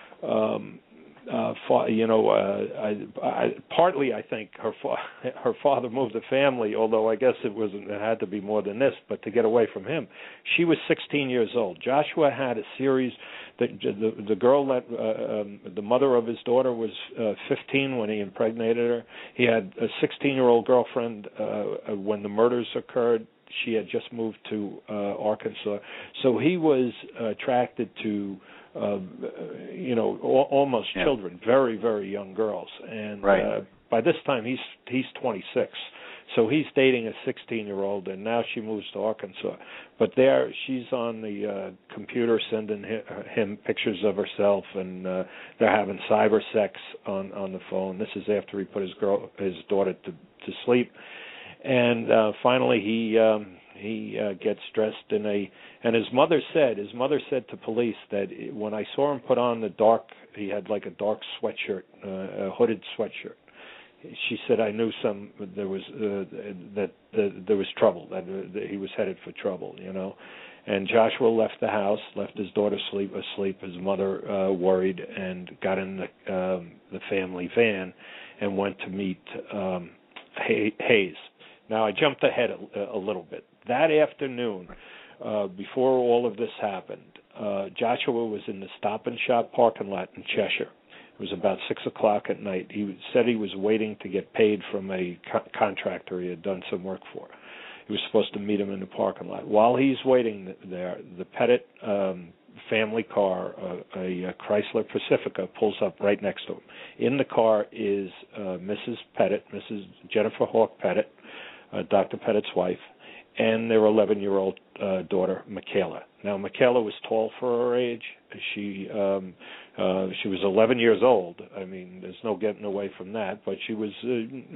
um, uh, fa- you know, uh, I, I, partly I think her fa- her father moved the family. Although I guess it wasn't. It had to be more than this. But to get away from him, she was sixteen years old. Joshua had a series. The, the the girl that uh, um, the mother of his daughter was uh, fifteen when he impregnated her. He had a sixteen-year-old girlfriend uh, when the murders occurred. She had just moved to uh, Arkansas, so he was attracted to uh, you know al- almost yeah. children, very very young girls. And right. uh, by this time he's he's twenty-six. So he's dating a sixteen-year-old, and now she moves to Arkansas. But there, she's on the uh, computer sending him, him pictures of herself, and uh, they're having cyber sex on, on the phone. This is after he put his girl, his daughter to, to sleep. And uh, finally, he um, he uh, gets dressed in a. And his mother said, his mother said to police that when I saw him put on the dark, he had like a dark sweatshirt, uh, a hooded sweatshirt. She said, "I knew some there was uh, that, that there was trouble, that, uh, that he was headed for trouble, you know." And Joshua left the house, left his daughter sleep asleep. His mother uh, worried, and got in the um, the family van and went to meet um, Hayes. Now I jumped ahead a, a little bit. That afternoon, uh, before all of this happened, uh, Joshua was in the Stop and Shop parking lot in Cheshire. It was about six o'clock at night. He said he was waiting to get paid from a co- contractor he had done some work for. He was supposed to meet him in the parking lot. While he's waiting there, the Pettit um, family car, uh, a, a Chrysler Pacifica, pulls up right next to him. In the car is uh, Missus Pettit, Missus Jennifer Hawk Pettit, uh, Doctor Pettit's wife, and their eleven-year-old uh, daughter, Michaela. Now, Michaela was tall for her age. She um, uh, she was eleven years old. I mean, there's no getting away from that. But she was uh,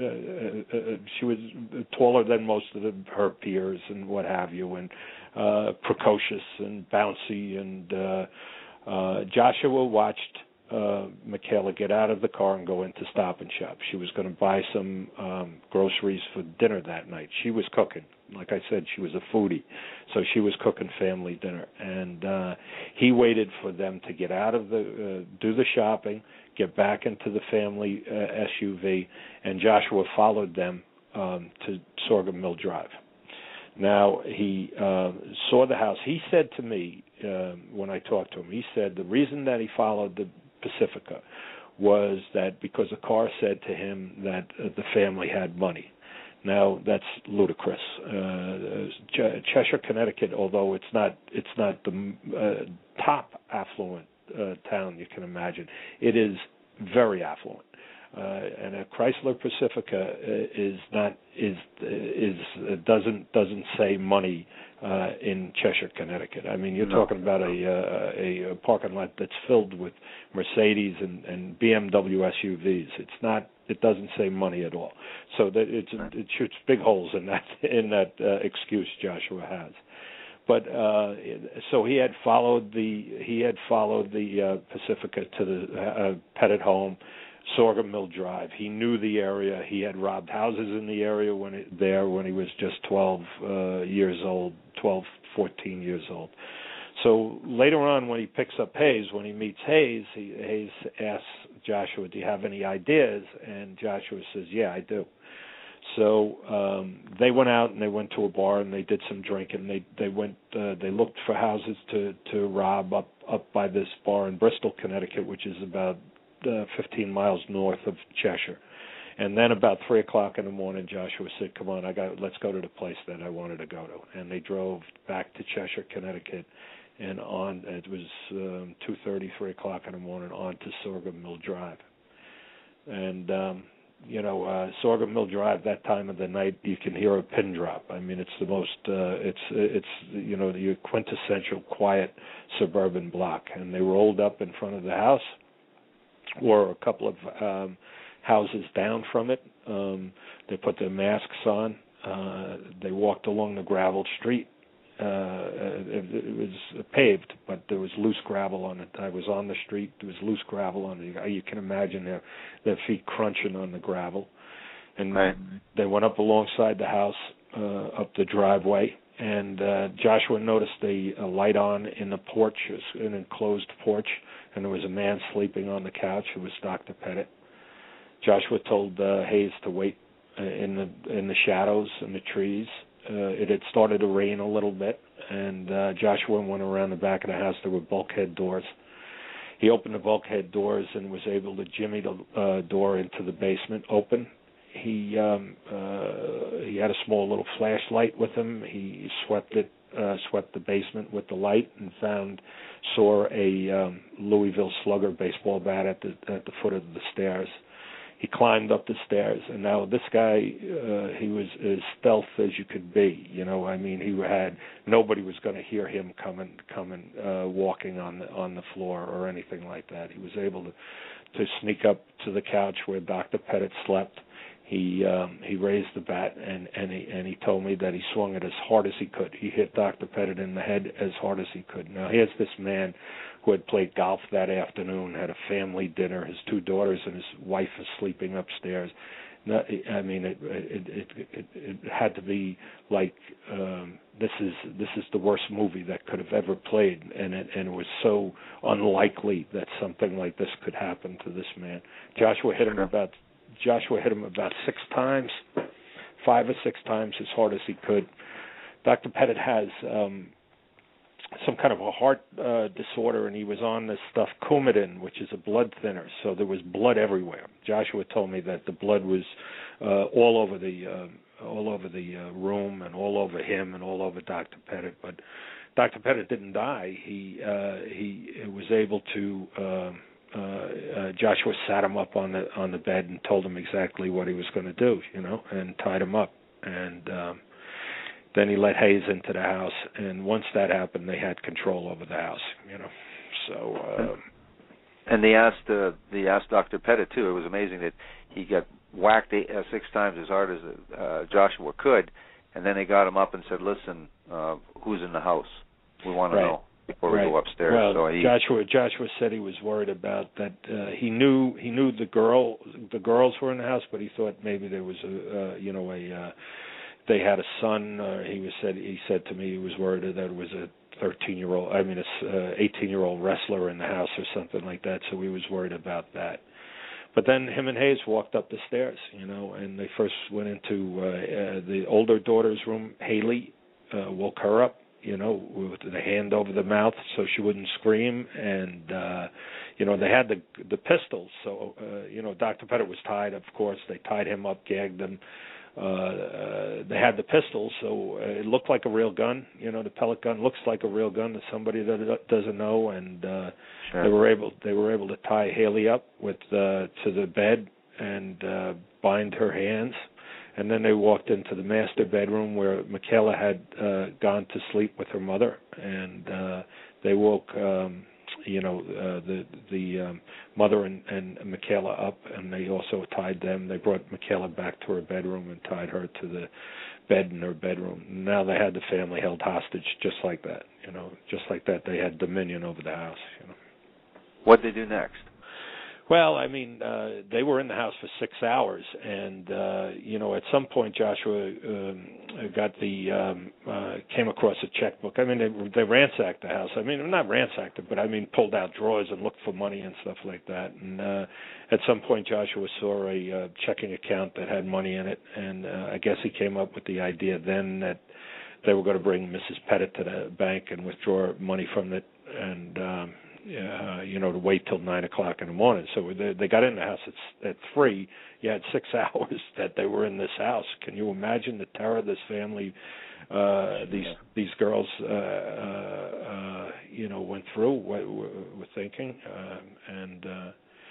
uh, uh, she was taller than most of the, her peers and what have you, and uh, precocious and bouncy. And uh, uh, Joshua watched uh, Michaela get out of the car and go into Stop and Shop. She was going to buy some um, groceries for dinner that night. She was cooking. Like I said, she was a foodie, so she was cooking family dinner. And uh, he waited for them to get out of the, uh, do the shopping, get back into the family uh, S U V, and Joshua followed them um, to Sorghum Mill Drive. Now, he uh, saw the house. He said to me uh, when I talked to him, he said the reason that he followed the Pacifica was that because a car said to him that uh, the family had money. Now that's ludicrous. Uh, Ch- Cheshire, Connecticut, although it's not it's not the uh, top affluent uh, town you can imagine, it is very affluent. Uh, and a Chrysler Pacifica is not is is uh, doesn't doesn't say money uh, in Cheshire, Connecticut. I mean, you're no. talking about a, uh, a a parking lot that's filled with Mercedes and, and B M W S U Vs. It's not. It doesn't say money at all. So that it's it shoots big holes in that in that uh, excuse Joshua has. But uh, so he had followed the he had followed the uh, Pacifica to the uh, Pettit home. Sorghum Mill Drive. He knew the area. He had robbed houses in the area when it, there when he was just twelve uh, years old, twelve, fourteen years old. So later on, when he picks up Hayes, when he meets Hayes, he, Hayes asks Joshua, "Do you have any ideas?" And Joshua says, "Yeah, I do." So um, they went out and they went to a bar and they did some drinking. They they went uh, they looked for houses to to rob up up by this bar in Bristol, Connecticut, which is about Uh, fifteen miles north of Cheshire. And then about three o'clock in the morning, Joshua said, "Come on, I got. Let's go to the place that I wanted to go to." And they drove back to Cheshire, Connecticut, and on. It was um, two thirty, three o'clock in the morning, on to Sorghum Mill Drive. And um, you know, uh, Sorghum Mill Drive, that time of the night, you can hear a pin drop. I mean, it's the most. Uh, it's it's you know the quintessential quiet suburban block. And they rolled up in front of the house, or a couple of um, houses down from it. Um, they put their masks on. Uh, they walked along the gravel street. Uh, it, it was paved, but there was loose gravel on it. I was on the street. There was loose gravel on it. You can imagine their, their feet crunching on the gravel. And right. They went up alongside the house, uh, up the driveway, and uh, Joshua noticed a, a light on in the porch, an enclosed porch, and there was a man sleeping on the couch. It was Doctor Pettit. Joshua told uh, Hayes to wait uh, in the in the shadows and the trees. Uh, it had started to rain a little bit, and uh, Joshua went around the back of the house. There were bulkhead doors. He opened the bulkhead doors and was able to jimmy the uh, door into the basement open. He um, uh, he had a small little flashlight with him. He swept it, uh, swept the basement with the light, and found saw a um, Louisville Slugger baseball bat at the at the foot of the stairs. He climbed up the stairs, and now this guy, uh, he was as stealth as you could be. You know, I mean, he had nobody was going to hear him coming, coming, uh, walking on the on the floor or anything like that. He was able to to sneak up to the couch where Doctor Pettit slept. He um, he raised the bat and and he and he told me that he swung it as hard as he could. He hit Doctor Pettit in the head as hard as he could. Now here's this man who had played golf that afternoon, had a family dinner. His two daughters and his wife are sleeping upstairs. Now, I mean, it it, it it it had to be like um, this is this is the worst movie that could have ever played, and it and it was so unlikely that something like this could happen to this man. Joshua hit him about. Joshua hit him about six times, five or six times as hard as he could. Doctor Pettit has um, some kind of a heart uh, disorder, and he was on this stuff, Coumadin, which is a blood thinner, so there was blood everywhere. Joshua told me that the blood was uh, all over the uh, all over the uh, room and all over him and all over Doctor Pettit. But Doctor Pettit didn't die. He uh, he was able to. Uh, Uh, uh, Joshua sat him up on the on the bed and told him exactly what he was going to do, you know, and tied him up. And um, then he let Hayes into the house, and once that happened, they had control over the house. You know, so. Uh, and they asked uh, they asked Doctor Pettit too. It was amazing that he got whacked eight, uh, six times as hard as uh, Joshua could, and then they got him up and said, "Listen, uh, who's in the house? We want to right. know before right. we go upstairs." Well, so he, Joshua Joshua said he was worried about that. Uh, he knew he knew the girl the girls were in the house, but he thought maybe there was a uh, you know a uh, they had a son. Uh, he was said he said to me he was worried that it was a thirteen-year-old, I mean, a uh, eighteen-year-old wrestler in the house or something like that. So he was worried about that. But then him and Hayes walked up the stairs, you know, and they first went into uh, uh, the older daughter's room. Haley uh, woke her up, you know, with the hand over the mouth so she wouldn't scream, and uh, you know they had the the pistols. So uh, you know, Doctor Pettit was tied, of course. They tied him up, gagged him. Uh, uh, they had the pistols, so uh, it looked like a real gun. You know, the pellet gun looks like a real gun to somebody that doesn't know. And uh, sure. they were able they were able to tie Haley up with uh, to the bed and uh, bind her hands. And then they walked into the master bedroom where Michaela had uh, gone to sleep with her mother, and uh, they woke. Um, you know, uh, the the um, mother and, and Michaela up, and they also tied them. They brought Michaela back to her bedroom and tied her to the bed in her bedroom. Now they had the family held hostage just like that, you know, just like that. They had dominion over the house, you know. What did they do next? Well, I mean, uh, they were in the house for six hours, and uh, you know, at some point, Joshua um, got the um, uh, came across a checkbook. I mean, they, they ransacked the house. I mean, not ransacked it, but I mean, pulled out drawers and looked for money and stuff like that. And uh, at some point, Joshua saw a uh, checking account that had money in it, and uh, I guess he came up with the idea then that they were going to bring Missus Pettit to the bank and withdraw money from it, and um, Uh, you know, to wait till nine o'clock in the morning. So they, they got in the house at, at three. You had six hours that they were in this house. Can you imagine the terror this family, uh, these yeah. these girls, uh, uh, uh, you know, went through? What were thinking? Uh, and uh,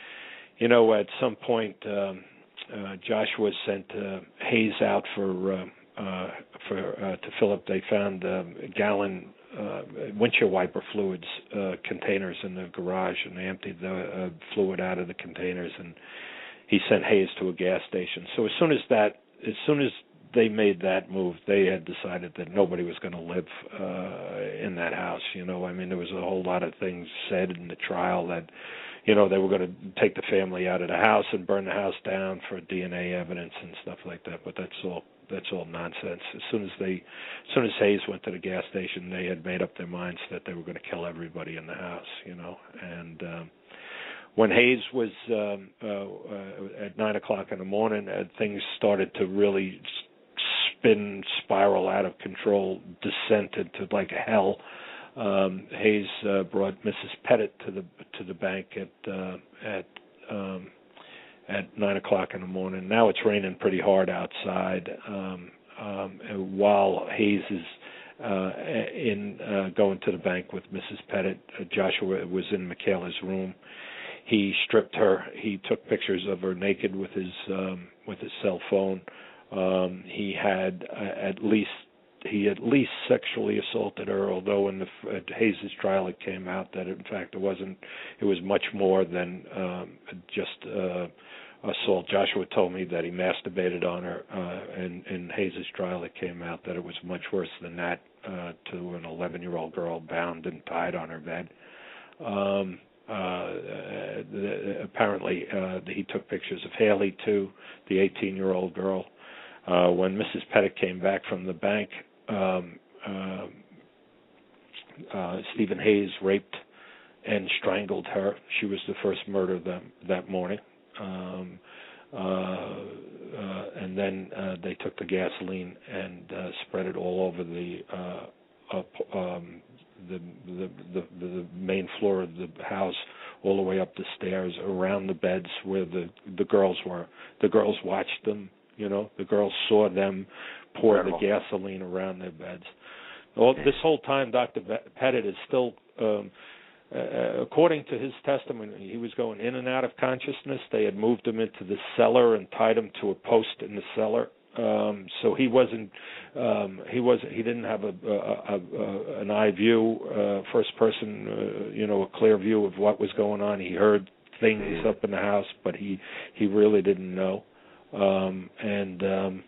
you know, at some point, um, uh, Joshua sent uh, Hayes out for uh, uh, for uh, to fill up. They found um, a gallon. Uh, windshield wiper fluids uh, containers in the garage, and they emptied the uh, fluid out of the containers, and he sent Hayes to a gas station. So as soon as that, as soon as they made that move, they had decided that nobody was going to live uh, in that house. You know, I mean, there was a whole lot of things said in the trial that, you know, they were going to take the family out of the house and burn the house down for D N A evidence and stuff like that. But that's all. That's all nonsense. As soon as they, as soon as Hayes went to the gas station, they had made up their minds that they were going to kill everybody in the house. You know, and um, when Hayes was um, uh, uh, at nine o'clock in the morning, uh, things started to really spin, spiral out of control, descent into like a hell. Um, Hayes uh, brought Missus Pettit to the to the bank at uh, at. Um, at nine o'clock in the morning. Now it's raining pretty hard outside. Um, um, and while Hayes is uh, in uh, going to the bank with Missus Pettit, uh, Joshua was in Michaela's room. He stripped her. He took pictures of her naked with his um, with his cell phone. Um, he had uh, at least he at least sexually assaulted her. Although in the at Hayes' trial it came out that in fact it wasn't. It was much more than um, just. Uh, assault. Joshua told me that he masturbated on her. Uh, in, in Hayes' trial, it came out that it was much worse than that uh, to an eleven-year-old girl bound and tied on her bed. Um, uh, the, apparently, uh, he took pictures of Haley, too, the eighteen-year-old girl. Uh, when Missus Pettit came back from the bank, um, uh, uh, Stephen Hayes raped and strangled her. She was the first murder that, that morning. Um, uh, uh, and then uh, they took the gasoline and uh, spread it all over the uh, up, um, the, the, the the main floor of the house, all the way up the stairs, around the beds where the the girls were. The girls watched them. You know, the girls saw them pour Incredible. the gasoline around their beds. All, this whole time, Doctor Pettit is still. Um, Uh, according to his testimony, he was going in and out of consciousness. They had moved him into the cellar and tied him to a post in the cellar. Um, so he wasn't um, he was he didn't have a, a, a, a an eye view, uh, first person, uh, you know, a clear view of what was going on. He heard things up in the house, but he he really didn't know. Um, and um,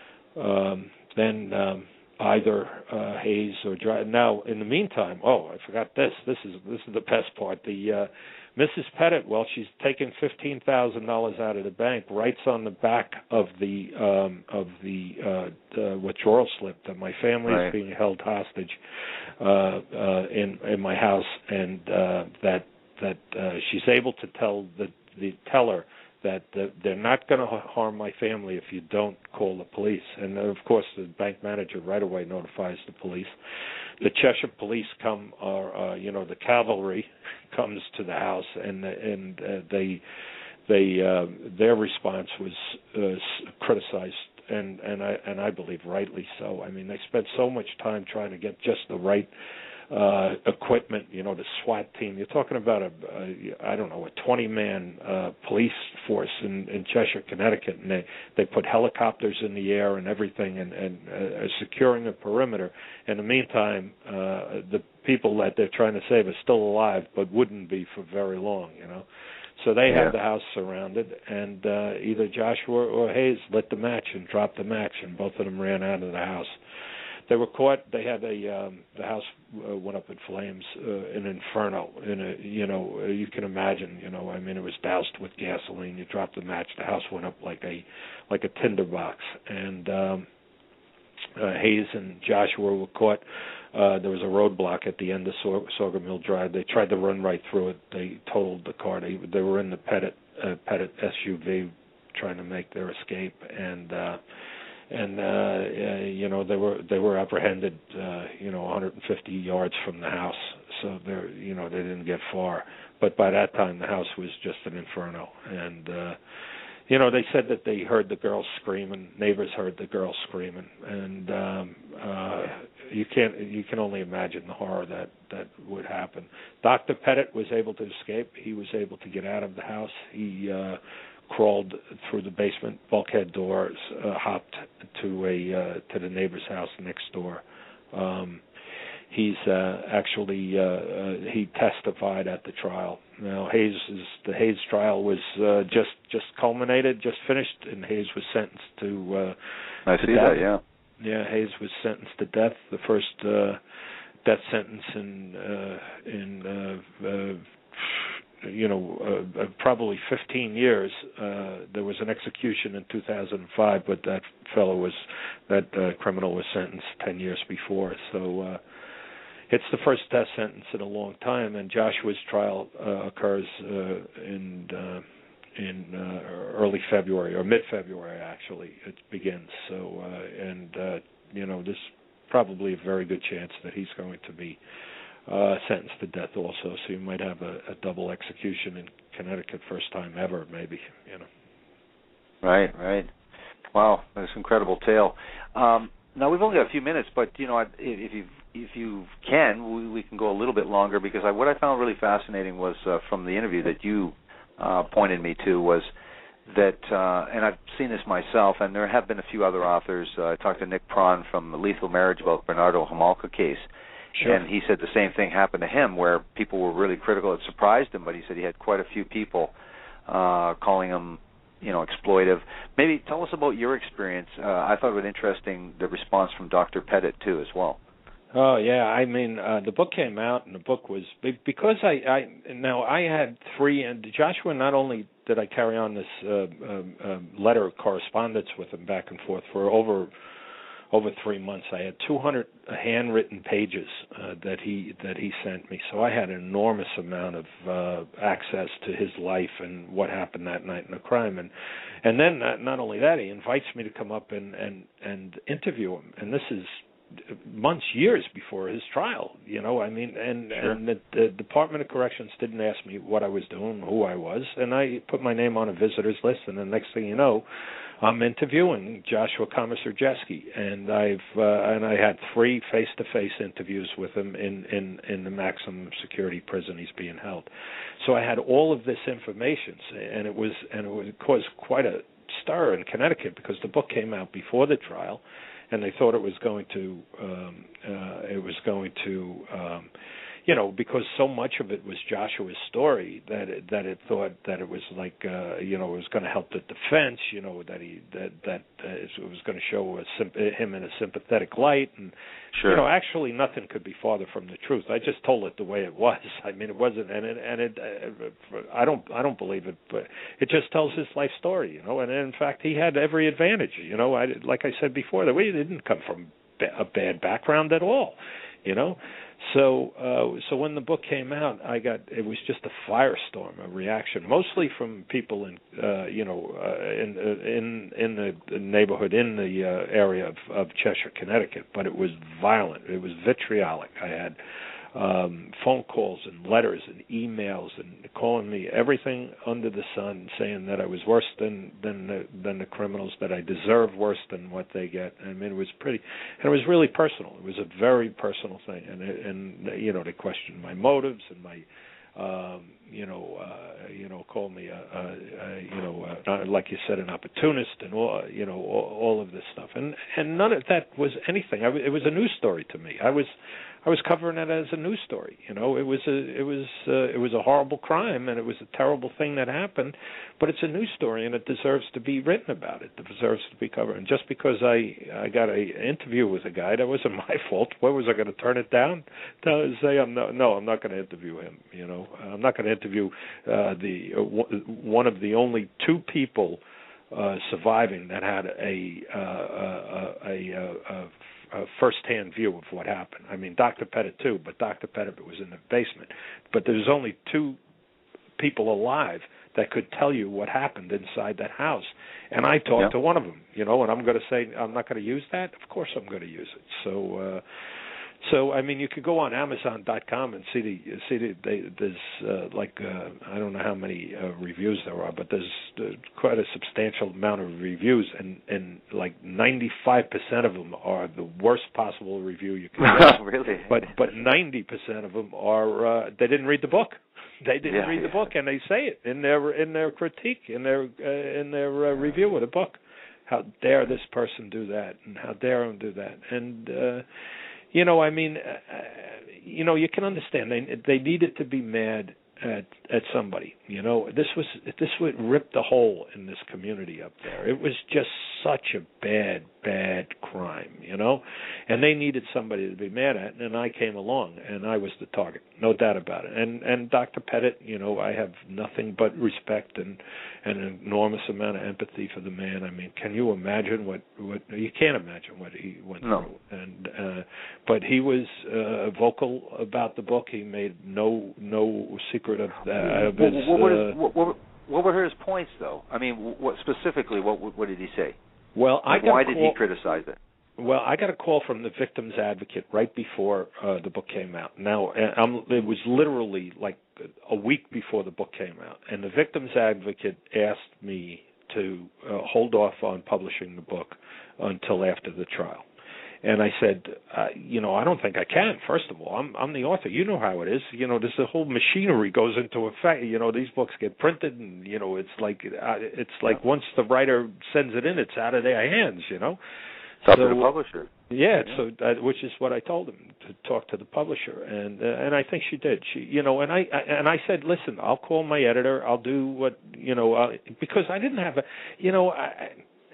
um, then um, either uh, Hayes or Dry. Now, in the meantime, oh, I forgot this. This is this is the best part. The uh, Missus Pettit, well, she's taken fifteen thousand dollars out of the bank, writes on the back of the um, of the, uh, the withdrawal slip that my family right. is being held hostage uh, uh, in in my house, and uh, that that uh, she's able to tell the the teller that uh, they're not going to harm my family if you don't call the police. And then, of course, the bank manager right away notifies the police. The Cheshire police come, or uh, you know, the cavalry comes to the house, and and uh, they they uh, their response was uh, criticized, and and I and I believe rightly so. I mean, they spent so much time trying to get just the right uh, equipment, you know, the SWAT team. You're talking about a, a I don't know, a twenty-man uh, police force in, in Cheshire, Connecticut, and they, they put helicopters in the air and everything, and, and uh, securing a perimeter. In the meantime, uh, the people that they're trying to save are still alive, but wouldn't be for very long, you know. So they yeah. had the house surrounded, and uh, either Joshua or Hayes lit the match and dropped the match, and both of them ran out of the house. They were caught. They had a um, the house uh, went up in flames, uh, an inferno. In a, you know, uh, you can imagine. You know, I mean, it was doused with gasoline. You dropped the match, the house went up like a like a tinderbox. And um, uh, Hayes and Joshua were caught. Uh, there was a roadblock at the end of Sor- Sorghum Hill Drive. They tried to run right through it. They totaled the car. They they were in the Pettit uh, Pettit S U V, trying to make their escape, and. Uh, And uh, uh, you know they were they were apprehended, uh, you know, one hundred fifty yards from the house. So they you know they didn't get far. But by that time, the house was just an inferno. And uh, you know they said that they heard the girls screaming. Neighbors heard the girls screaming, and um, uh, you can't you can only imagine the horror that that would happen. Doctor Pettit was able to escape. He was able to get out of the house. He uh, crawled through the basement bulkhead doors, uh, hopped to a uh, to the neighbor's house next door. Um, he's uh, actually uh, uh, he testified at the trial. Now Hayes is, the Hayes trial was uh, just just culminated, just finished, and Hayes was sentenced to. Uh, I to see death. that, yeah. Yeah, Hayes was sentenced to death. The first uh, death sentence in uh, in. Uh, uh, you know, uh, uh, probably fifteen years. Uh, there was an execution in two thousand five, but that fellow was, that uh, criminal was sentenced ten years before. So uh, it's the first death sentence in a long time, and Joshua's trial uh, occurs uh, in uh, in uh, early February, or mid-February, actually. It begins. So, uh, and, uh, you know, there's probably a very good chance that he's going to be Uh, sentenced to death also, so you might have a, a double execution in Connecticut, first time ever, maybe. You know. Right, right. Wow, that's an incredible tale. Um, now we've only got a few minutes, but you know, if you if you can, we, we can go a little bit longer, because I, what I found really fascinating was uh, from the interview that you uh, pointed me to was that, uh, and I've seen this myself, and there have been a few other authors. Uh, I talked to Nick Prawn from Lethal Marriage about the Bernardo Homolka case. Sure. And he said the same thing happened to him, where people were really critical. It surprised him, but he said he had quite a few people uh, calling him, you know, exploitive. Maybe tell us about your experience. Uh, I thought it was interesting, the response from Doctor Pettit, too, as well. Oh, yeah. I mean, uh, the book came out, and the book was big because I, I now I had three, and Joshua, not only did I carry on this uh, uh, uh, letter correspondence with him back and forth for over over three months. I had two hundred handwritten pages uh, that he that he sent me. So I had an enormous amount of uh, access to his life and what happened that night in the crime. And and then not, not only that, he invites me to come up and, and, and interview him. And this is months, years before his trial. You know, I mean, and, sure. and the, the Department of Corrections didn't ask me what I was doing, who I was, and I put my name on a visitors list. And the next thing you know, I'm interviewing Joshua Komisarjevsky, and I've uh, and I had three face-to-face interviews with him in, in, in the maximum security prison he's being held. So I had all of this information, and it was and it was it caused quite a stir in Connecticut because the book came out before the trial, and they thought it was going to um, uh, it was going to um, you know, because so much of it was Joshua's story that it, that it thought that it was like uh, you know, it was going to help the defense, you know, that he that that uh, it was going to show a sim- him in a sympathetic light, and sure. you know, actually nothing could be farther from the truth. I just told it the way it was. I mean, it wasn't, and it and it uh, I don't I don't believe it, but it just tells his life story, you know, and in fact he had every advantage, you know. I like I said before, that we didn't come from a bad background at all, you know. So, uh, so when the book came out, I got it was just a firestorm, a reaction, mostly from people in, uh, you know, uh, in uh, in in the neighborhood, in the uh, area of, of Cheshire, Connecticut. But it was violent. It was vitriolic. I had um, phone calls and letters and emails and calling me everything under the sun, saying that I was worse than than the, than the criminals, that I deserve worse than what they get. I mean, it was pretty, and it was really personal. It was a very personal thing, and and you know, they questioned my motives and my. Um, you know, uh, you know, call me, a, a, a, you know, a, like you said, an opportunist, and all, you know, all, all of this stuff, and and none of that was anything. I, it was a news story to me. I was, I was covering it as a news story. You know, it was a, it was, uh, it was a horrible crime, and it was a terrible thing that happened. But it's a news story, and it deserves to be written about. It deserves to be covered. And just because I, I got an interview with a guy, that wasn't my fault. What was I going to turn it down? To say I'm no, no, I'm not going to interview him. You know, I'm not going to interview uh, the uh, one of the only two people uh, surviving that had a uh, a, a, a, a first-hand view of what happened. I mean, Doctor Pettit too, but Doctor Pettit was in the basement. But there's only two people alive that could tell you what happened inside that house. And I talked yeah. to one of them, you know, and I'm going to say I'm not going to use that. Of course I'm going to use it. So, uh, so I mean, you could go on Amazon dot com and see the see the they, there's uh, like uh, I don't know how many uh, reviews there are, but there's uh, quite a substantial amount of reviews, and and like ninety-five percent of them are the worst possible review you can get. Really? But but ninety percent of them are uh, they didn't read the book. They didn't yeah, read yeah. the book, and they say it in their in their critique, in their uh, in their uh, review of the book. How dare this person do that, and how dare him do that? And uh, you know, I mean, uh, you know, you can understand they they needed to be mad at at somebody. You know, this was this would rip the hole in this community up there. It was just such a bad bad crime, you know, and they needed somebody to be mad at, and I came along, and I was the target, no doubt about it. And and Doctor Pettit, you know, I have nothing but respect and, and an enormous amount of empathy for the man. I mean, can you imagine what, what you can't imagine what he went no. through. And uh, but he was uh, vocal about the book. He made no no secret of that. Of what, his, what, what, uh, is, what, what, what were his points, though? I mean, what specifically? What what did he say? Well, I got why a did call, he criticize it? Well, I got a call from the victim's advocate right before uh, the book came out. Now, I'm, it was literally like a week before the book came out, and the victim's advocate asked me to uh, hold off on publishing the book until after the trial. And I said, uh, you know, I don't think I can. First of all, I'm I'm the author. You know how it is. You know, there's a whole machinery goes into effect. You know, these books get printed, and you know, it's like uh, it's like once the writer sends it in, it's out of their hands. You know, it's up so, to the publisher. Yeah, yeah. so uh, which is what I told him, to talk to the publisher, and uh, and I think she did. She, you know, and I, I and I said, listen, I'll call my editor. I'll do what you know, uh, because I didn't have a, you know, I,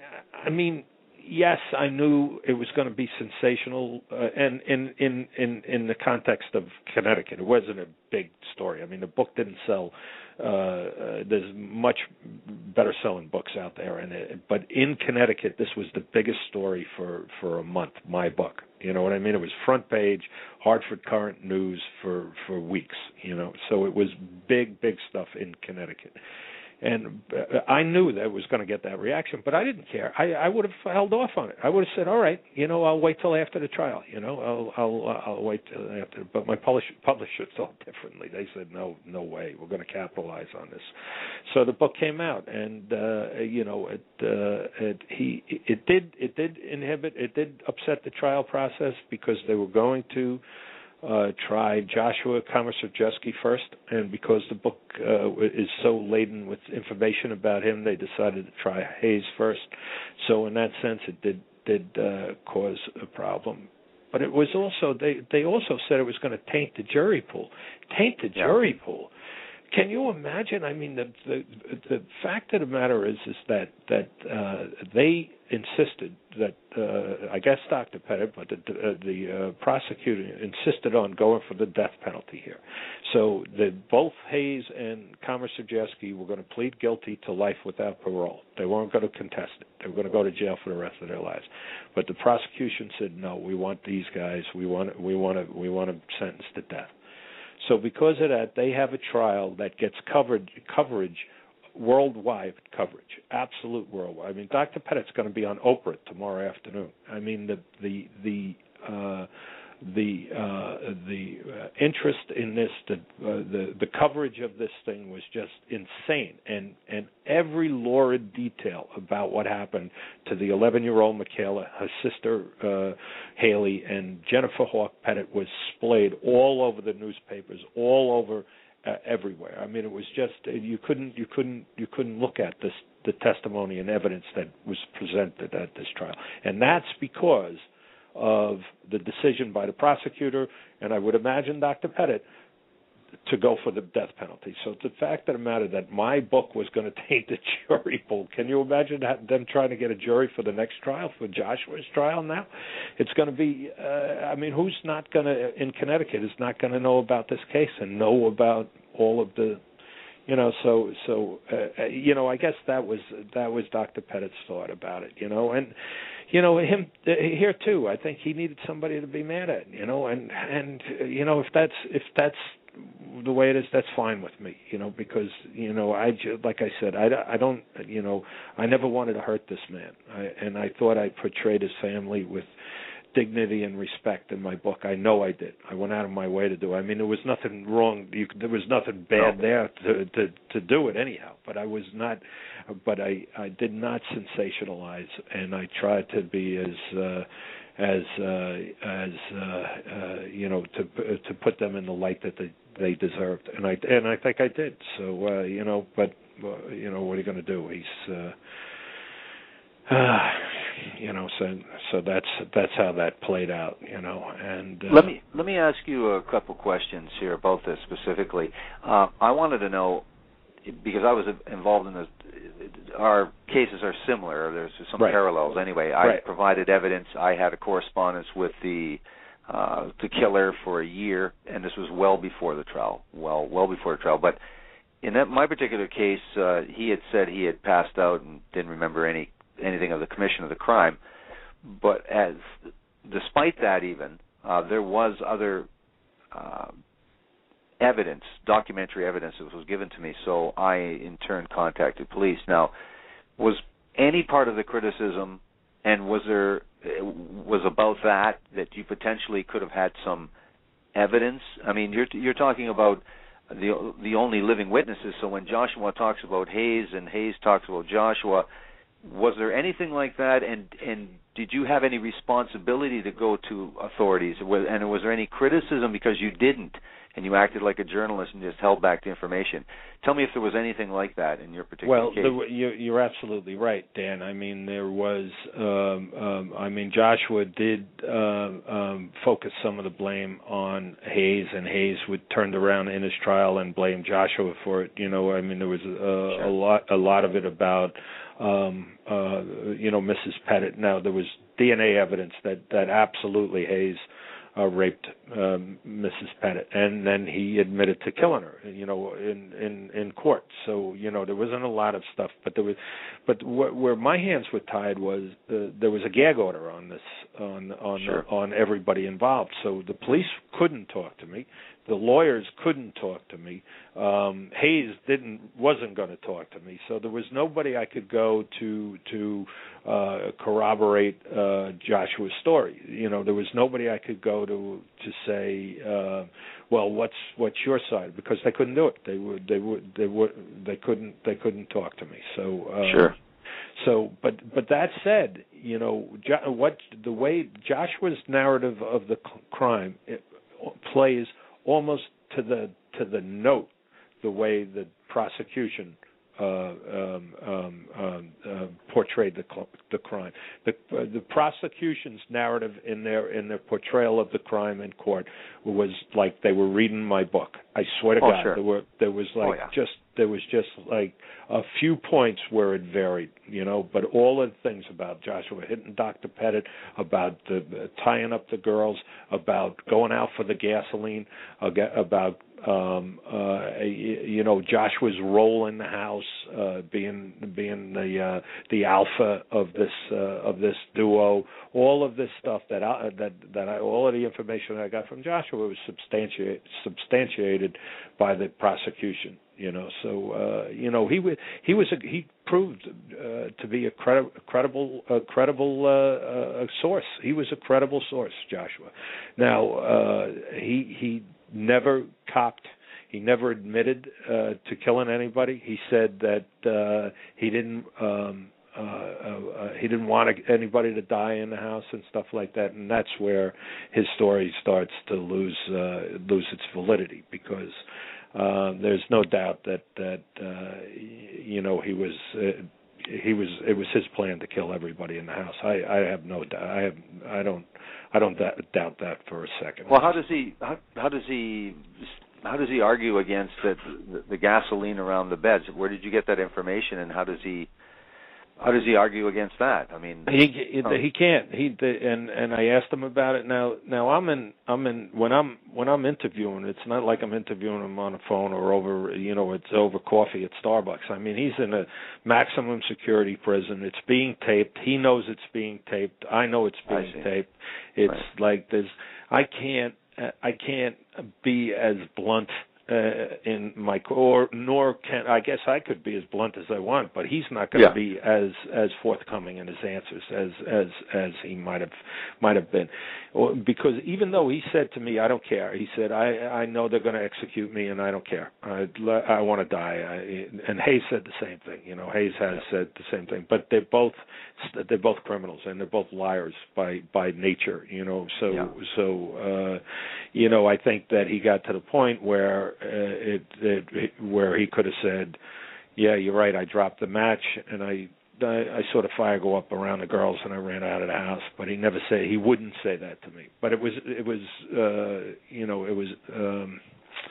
I mean. Yes, I knew it was going to be sensational, uh, and in, in, in, in the context of Connecticut, it wasn't a big story. I mean, the book didn't sell. Uh, uh, there's much better selling books out there, and it, but in Connecticut, this was the biggest story for, for a month. My book, you know what I mean? It was front page, Hartford Courant News for, for weeks. You know, so it was big, big stuff in Connecticut. And I knew that it was going to get that reaction, but I didn't care. I, I would have held off on it. I would have said, all right, you know, I'll wait till after the trial. You know, I'll I'll, I'll wait till after. But my publisher, publisher thought differently. They said, no, no way. We're going to capitalize on this. So the book came out, and uh, you know, it uh, it he it did it did inhibit it did upset the trial process because they were going to. uh, tried Joshua Komisarjevsky first, and because the book uh, is so laden with information about him, they decided to try Hayes first. So in that sense, it did did uh, cause a problem. But it was also they they also said it was going to taint the jury pool. Taint the yeah. jury pool. Can you imagine? I mean, the the the fact of the matter is is that that uh, they insisted that uh, I guess Doctor Pettit, but the uh, the uh, prosecutor insisted on going for the death penalty here. So that both Hayes and Komisarjevsky were going to plead guilty to life without parole. They weren't going to contest it. They were going to go to jail for the rest of their lives. But the prosecution said, no, we want these guys. We want we want to we want them sentenced to death. So because of that, they have a trial that gets covered coverage, worldwide coverage, absolute worldwide. I mean, Doctor Pettit's going to be on Oprah tomorrow afternoon. I mean, the the the uh, the uh, the uh, interest in this, the, uh, the the coverage of this thing was just insane, and and every lurid detail about what happened to the eleven-year-old Michaela, her sister uh, Haley, and Jennifer Hawk Pettit was splayed all over the newspapers, all over uh, everywhere. I mean, it was just you couldn't you couldn't you couldn't look at this the testimony and evidence that was presented at this trial, and that's because of the decision by the prosecutor, and I would imagine Doctor Pettit, to go for the death penalty. So the fact of the matter that my book was going to taint the jury pool, can you imagine that, them trying to get a jury for the next trial, for Joshua's trial now? It's going to be, uh, I mean, who's not going to, in Connecticut, is not going to know about this case and know about all of the, you know, so, so uh, you know, I guess that was, that was Doctor Pettit's thought about it, you know, and, you know, him uh, here too. I think he needed somebody to be mad at, you know, and and uh, you know if that's if that's the way it is, that's fine with me, you know, because you know I like I said I, I don't you know I never wanted to hurt this man, I, and I thought I portrayed his family with dignity and respect in my book. I know I did. I went out of my way to do it. I mean, there was nothing wrong. You, there was nothing bad no. there to, to to do it anyhow. But I was not. But I, I did not sensationalize, and I tried to be as uh, as uh, as uh, uh, you know to to put them in the light that they, they deserved, and I and I think I did. So uh, you know, but uh, you know, what are you going to do? He's uh, uh, you know, so so that's that's how that played out, you know. And uh, let me let me ask you a couple questions here about this specifically. Uh, I wanted to know, because I was involved in this. Our cases are similar. There's some right. parallels. Anyway, I right. provided evidence. I had a correspondence with the uh, the killer for a year, and this was well before the trial. Well, well before the trial. But in that, my particular case, uh, he had said he had passed out and didn't remember any anything of the commission of the crime. But as despite that, even uh, there was other uh, evidence, documentary evidence that was given to me. So I, in turn, contacted police. Now, was any part of the criticism, and was there was about that that you potentially could have had some evidence? I mean, you're you're talking about the the only living witnesses. So when Joshua talks about Hayes and Hayes talks about Joshua, was there anything like that? And and did you have any responsibility to go to authorities? And was there any criticism because you didn't, and you acted like a journalist and just held back the information? Tell me if there was anything like that in your particular well, case. Well, you're, you're absolutely right, Dan. I mean, there was, um, um, I mean, Joshua did uh, um, focus some of the blame on Hayes, and Hayes would turned around in his trial and blame Joshua for it. You know, I mean, there was uh, sure. a lot, a lot of it about, um, uh, you know, Missus Pettit. Now, there was D N A evidence that, that absolutely Hayes Uh, raped um, Missus Pettit, and then he admitted to killing her, you know, in, in, in court. So, you know, there wasn't a lot of stuff, but there was, but wh- where my hands were tied was uh, there was a gag order on this, on on sure. uh, on everybody involved. So the police couldn't talk to me, the lawyers couldn't talk to me. Um, Hayes didn't wasn't going to talk to me, so there was nobody I could go to to uh, corroborate uh, Joshua's story. You know, there was nobody I could go to to say, uh, well, what's what's your side? Because they couldn't do it. They would they would they would they couldn't they couldn't talk to me. So uh, sure. So, but but that said, you know, jo- what the way Joshua's narrative of the c- crime. It, plays almost to the to the note the way the prosecution uh, um, um, um, uh, portrayed the the crime. The uh, the prosecution's narrative in their in their portrayal of the crime in court was like they were reading my book. I swear to oh, God, sure. there were there was like oh, yeah. just there was just like a few points where it varied, you know, but all of the things about Joshua hitting Doctor Pettit, about the, uh, tying up the girls, about going out for the gasoline, about um, uh, you know, Joshua's role in the house, uh, being being the uh, the alpha of this uh, of this duo, all of this stuff that I, that that I, all of the information I got from Joshua was substantiated substantiated by the prosecution. You know, so uh, you know he was he was a, he proved uh, to be a credi- credible a credible uh, uh, source. He was a credible source, Joshua. Now uh, he he never copped. He never admitted uh, to killing anybody. He said that uh, he didn't um, uh, uh, he didn't want anybody to die in the house and stuff like that. And that's where his story starts to lose uh, lose its validity because. Uh, there's no doubt that that uh, you know he was uh, he was it was his plan to kill everybody in the house. I, I have no doubt. I have I don't I don't doubt that for a second. Well, how does he how, how does he how does he argue against the, the, the gasoline around the beds? Where did you get that information, and how does he how does he argue against that? I mean, he oh. he can't. He and and I asked him about it. Now now I'm in I'm in when I'm when I'm interviewing. It's not like I'm interviewing him on a phone or over you know it's over coffee at Starbucks. I mean he's in a maximum security prison. It's being taped. He knows it's being taped. I know it's being taped. It's right. like there's I can't I can't be as blunt. Uh, in my or nor can I guess I could be as blunt as I want, but he's not going to yeah. be as as forthcoming in his answers as as as he might have might have been, or, because even though he said to me, I don't care. He said, I I know they're going to execute me, and I don't care. I I want to die. I, and Hayes said the same thing. You know, Hayes has said the same thing. But they're both they're both criminals, and they're both liars by by nature. You know, so yeah. so uh, you know, I think that he got to the point where. Uh, it, it, it where he could have said, "Yeah, you're right. I dropped the match and I, I, I saw the fire go up around the girls and I ran out of the house." But he never say he wouldn't say that to me. But it was it was uh, you know it was um,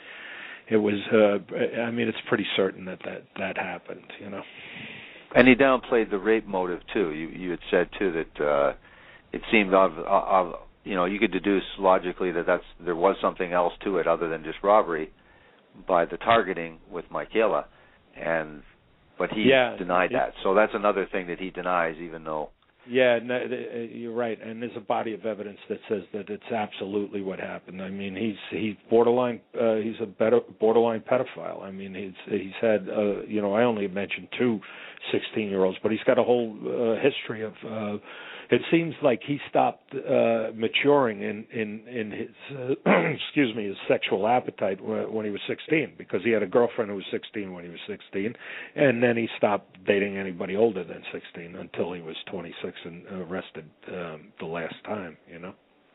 it was uh, I mean it's pretty certain that, that that happened. You know. And he downplayed the rape motive too. You you had said too that uh, it seemed of of you know you could deduce logically that that's there was something else to it other than just robbery. By the targeting with Michaela, and but he yeah, denied it, that. So that's another thing that he denies, even though. Yeah, no, you're right, and there's a body of evidence that says that it's absolutely what happened. I mean, he's he's borderline uh, he's a better, borderline pedophile. I mean, he's he's had uh, you know I only mentioned two sixteen-year-olds, but he's got a whole uh, history of. Uh, It seems like he stopped uh, maturing in in in his uh, excuse me his sexual appetite when, when he was sixteen, because he had a girlfriend who was sixteen when he was sixteen, and then he stopped dating anybody older than sixteen until he was twenty-six and arrested um, the last time. You know.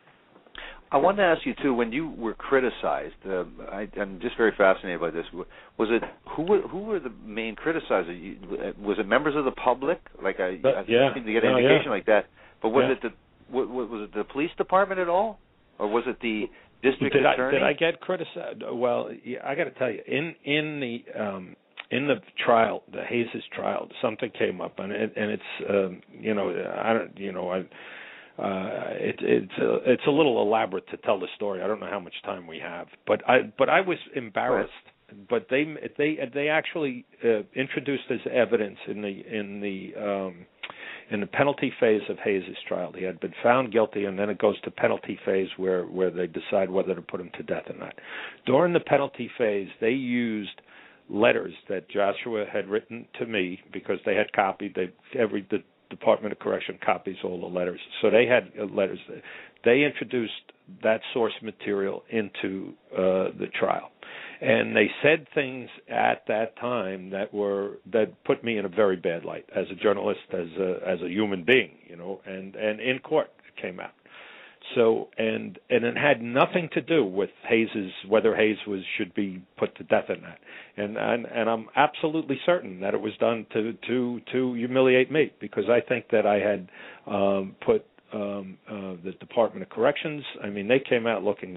I wanted to ask you too, when you were criticized, uh, I, I'm just very fascinated by this. Was it who were who were the main criticizers? Was it members of the public? Like I, but, I yeah. seem to get an oh, indication yeah. like that. But was yeah. it the was, was it the police department at all, or was it the district did attorney? I, did I get criticized? Well, yeah, I got to tell you, in in the um, in the trial, the Hayes' trial, something came up, and it, and it's um, you know I don't you know I. Uh, it, it's a, it's a little elaborate to tell the story. I don't know how much time we have, but I but I was embarrassed. Right. But they they they actually uh, introduced as evidence in the in the um, in the penalty phase of Hayes' trial. He had been found guilty, and then it goes to penalty phase where where they decide whether to put him to death or not. During the penalty phase, they used letters that Joshua had written to me because they had copied they every the Department of Correction copies all the letters. So they had letters. They introduced that source material into uh, the trial, and they said things at that time that were that put me in a very bad light as a journalist, as a as a human being, you know. And, and in court it came out. So and and it had nothing to do with Hayes's whether Hayes was should be put to death or not. And and and I'm absolutely certain that it was done to to to humiliate me, because I think that I had um, put um, uh, the Department of Corrections. I mean, they came out looking.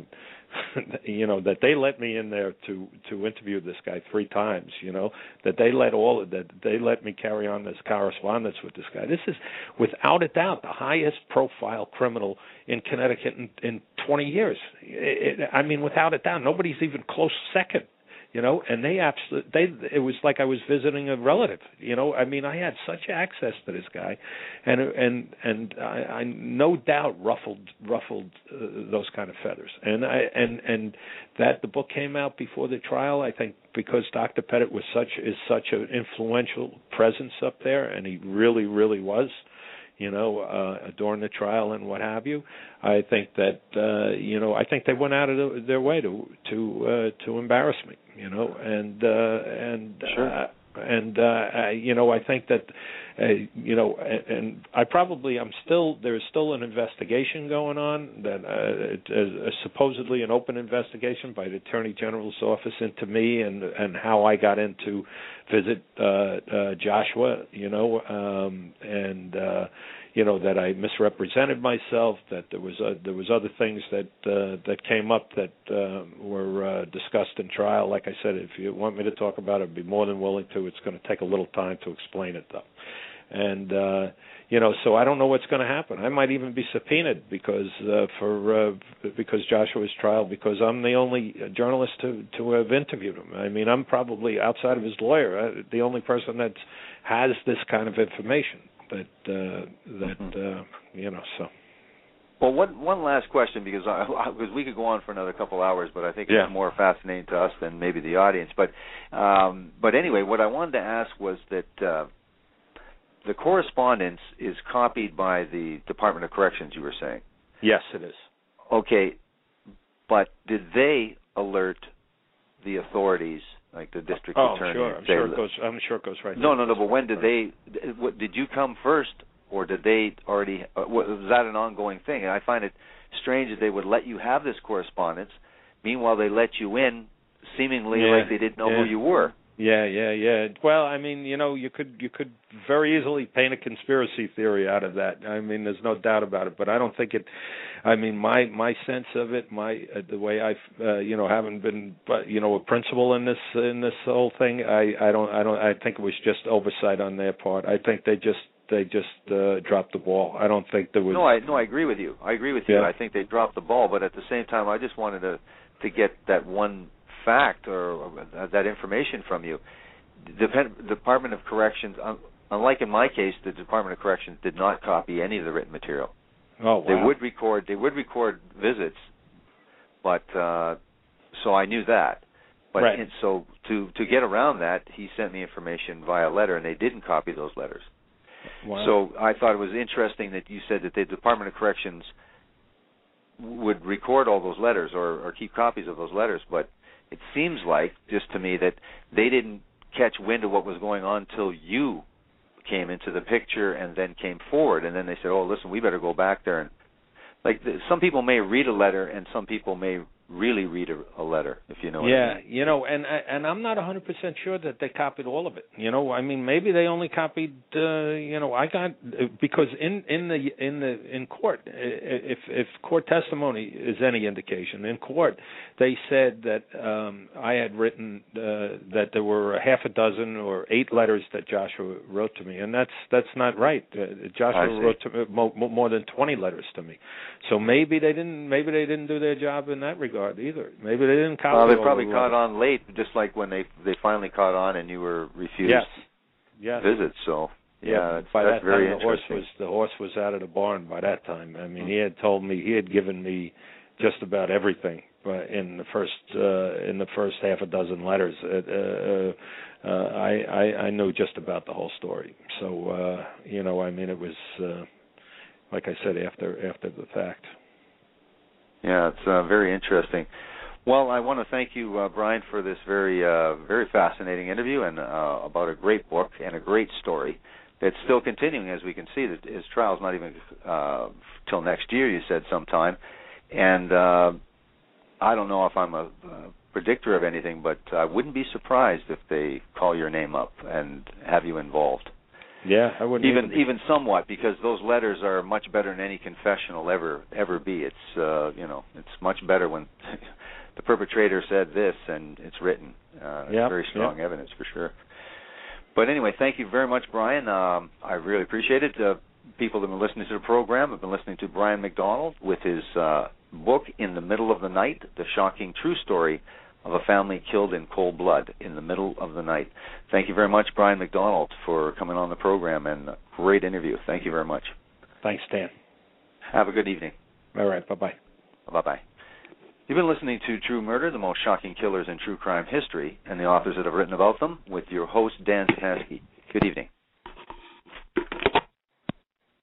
You know, that they let me in there to to interview this guy three times. You know, that they let all of that they let me carry on this correspondence with this guy. This is without a doubt the highest profile criminal in Connecticut in, in twenty years. It, it, I mean, without a doubt, nobody's even close second. You know, and they absolutely, they, it was like I was visiting a relative. You know, I mean, I had such access to this guy, and and and I, I no doubt ruffled ruffled uh, those kind of feathers. And I and and that the book came out before the trial, I think, because Doctor Pettit was such is such an influential presence up there, and he really really was. You know, uh, during the trial and what have you, I think that uh, you know, I think they went out of the, their way to to uh, to embarrass me. You know, and uh, and sure. uh, and uh, I, you know, I think that uh, you know, and, and I probably I'm still there's still an investigation going on that uh, is supposedly an open investigation by the Attorney General's office into me and and how I got in to visit uh, uh, Joshua. You know, um, and uh, you know that I misrepresented myself. That there was uh, there was other things that uh, that came up that uh, were uh, discussed in trial. Like I said, if you want me to talk about it, I'd be more than willing to. It's going to take a little time to explain it, though. And uh, you know, so I don't know what's going to happen. I might even be subpoenaed because uh, for uh, because Joshua's trial, because I'm the only journalist to to have interviewed him. I mean, I'm probably outside of his lawyer, uh, the only person that has this kind of information. That uh, that uh, you know. So. Well, one one last question, because I, because we could go on for another couple hours, but I think yeah. it's more fascinating to us than maybe the audience. But um, but anyway, what I wanted to ask was that. Uh, The correspondence is copied by the Department of Corrections, you were saying? Yes, it is. Okay, but did they alert the authorities, like the district oh, attorney? Oh, sure. I'm sure it goes. I'm sure it goes right. No, no, no. But when did they? What, did you come first, or did they already? Uh, was that an ongoing thing? And I find it strange that they would let you have this correspondence. Meanwhile, they let you in, seemingly yeah, like they didn't know yeah. who you were. Yeah, yeah, yeah. Well, I mean, you know, you could you could very easily paint a conspiracy theory out of that. I mean, there's no doubt about it. But I don't think it. I mean, my my sense of it, my uh, the way I, uh, you know, haven't been, but you know, a principal in this in this whole thing. I I don't I don't I think it was just oversight on their part. I think they just they just uh, dropped the ball. I don't think there was. No, I no, I agree with you. I agree with you. Yeah. I think they dropped the ball. But at the same time, I just wanted to to get that one fact or that information from you. The Department of Corrections, unlike in my case, the Department of Corrections did not copy any of the written material. Oh, wow. They would record. They would record visits, but uh, so I knew that. But right. in, so to to get around that, he sent me information via letter, and they didn't copy those letters. Wow. So I thought it was interesting that you said that the Department of Corrections would record all those letters or, or keep copies of those letters, but it seems like, just to me, that they didn't catch wind of what was going on until you came into the picture and then came forward, and then they said, oh, listen, we better go back there. And like the, some people may read a letter and some people may really read a, a letter, if you know what yeah, I mean. you know, and and I'm not one hundred percent sure that they copied all of it. You know, I mean, maybe they only copied. Uh, you know, I got because in in the in the in court, if if court testimony is any indication, in court they said that um, I had written uh, that there were a half a dozen or eight letters that Joshua wrote to me, and that's that's not right. Uh, Joshua wrote to me more, more than twenty letters to me, so maybe they didn't maybe they didn't do their job in that regard either. Maybe they didn't copy. Well, they all probably the caught letters. on late, just like when they they finally caught on and you were refused yes. Yes. visits. So yeah, yeah that's, by that's that very time the horse interesting. was the horse was out of the barn by that time. I mean, he had told me he had given me just about everything uh, in the first uh, in the first half a dozen letters. Uh, uh, uh, I, I I knew just about the whole story. So uh, you know, I mean, it was uh, like I said after after the fact. Yeah, it's uh, very interesting. Well, I want to thank you, uh, Brian, for this very, uh, very fascinating interview and uh, about a great book and a great story. it's still continuing, as we can see. That his trial's not even uh, till next year, you said, sometime. And uh, I don't know if I'm a, a predictor of anything, but I wouldn't be surprised if they call your name up and have you involved. Yeah, I wouldn't even even, even somewhat, because those letters are much better than any confession will ever ever be. It's uh, you know, it's much better when the perpetrator said this and it's written. Uh, yep, it's very strong yep. evidence for sure. But anyway, thank you very much, Brian. Um, I really appreciate it. Uh, people that have been listening to the program have been listening to Brian McDonald with his uh, book, In the Middle of the Night, The Shocking True Story of a Family Killed in Cold Blood in the Middle of the Night. Thank you very much, Brian McDonald, for coming on the program, and a great interview. Thank you very much. Thanks, Dan. Have a good evening. All right, bye-bye. Bye-bye. You've been listening to True Murder, the most shocking killers in true crime history, and the authors that have written about them, with your host, Dan Zapasky. Good evening.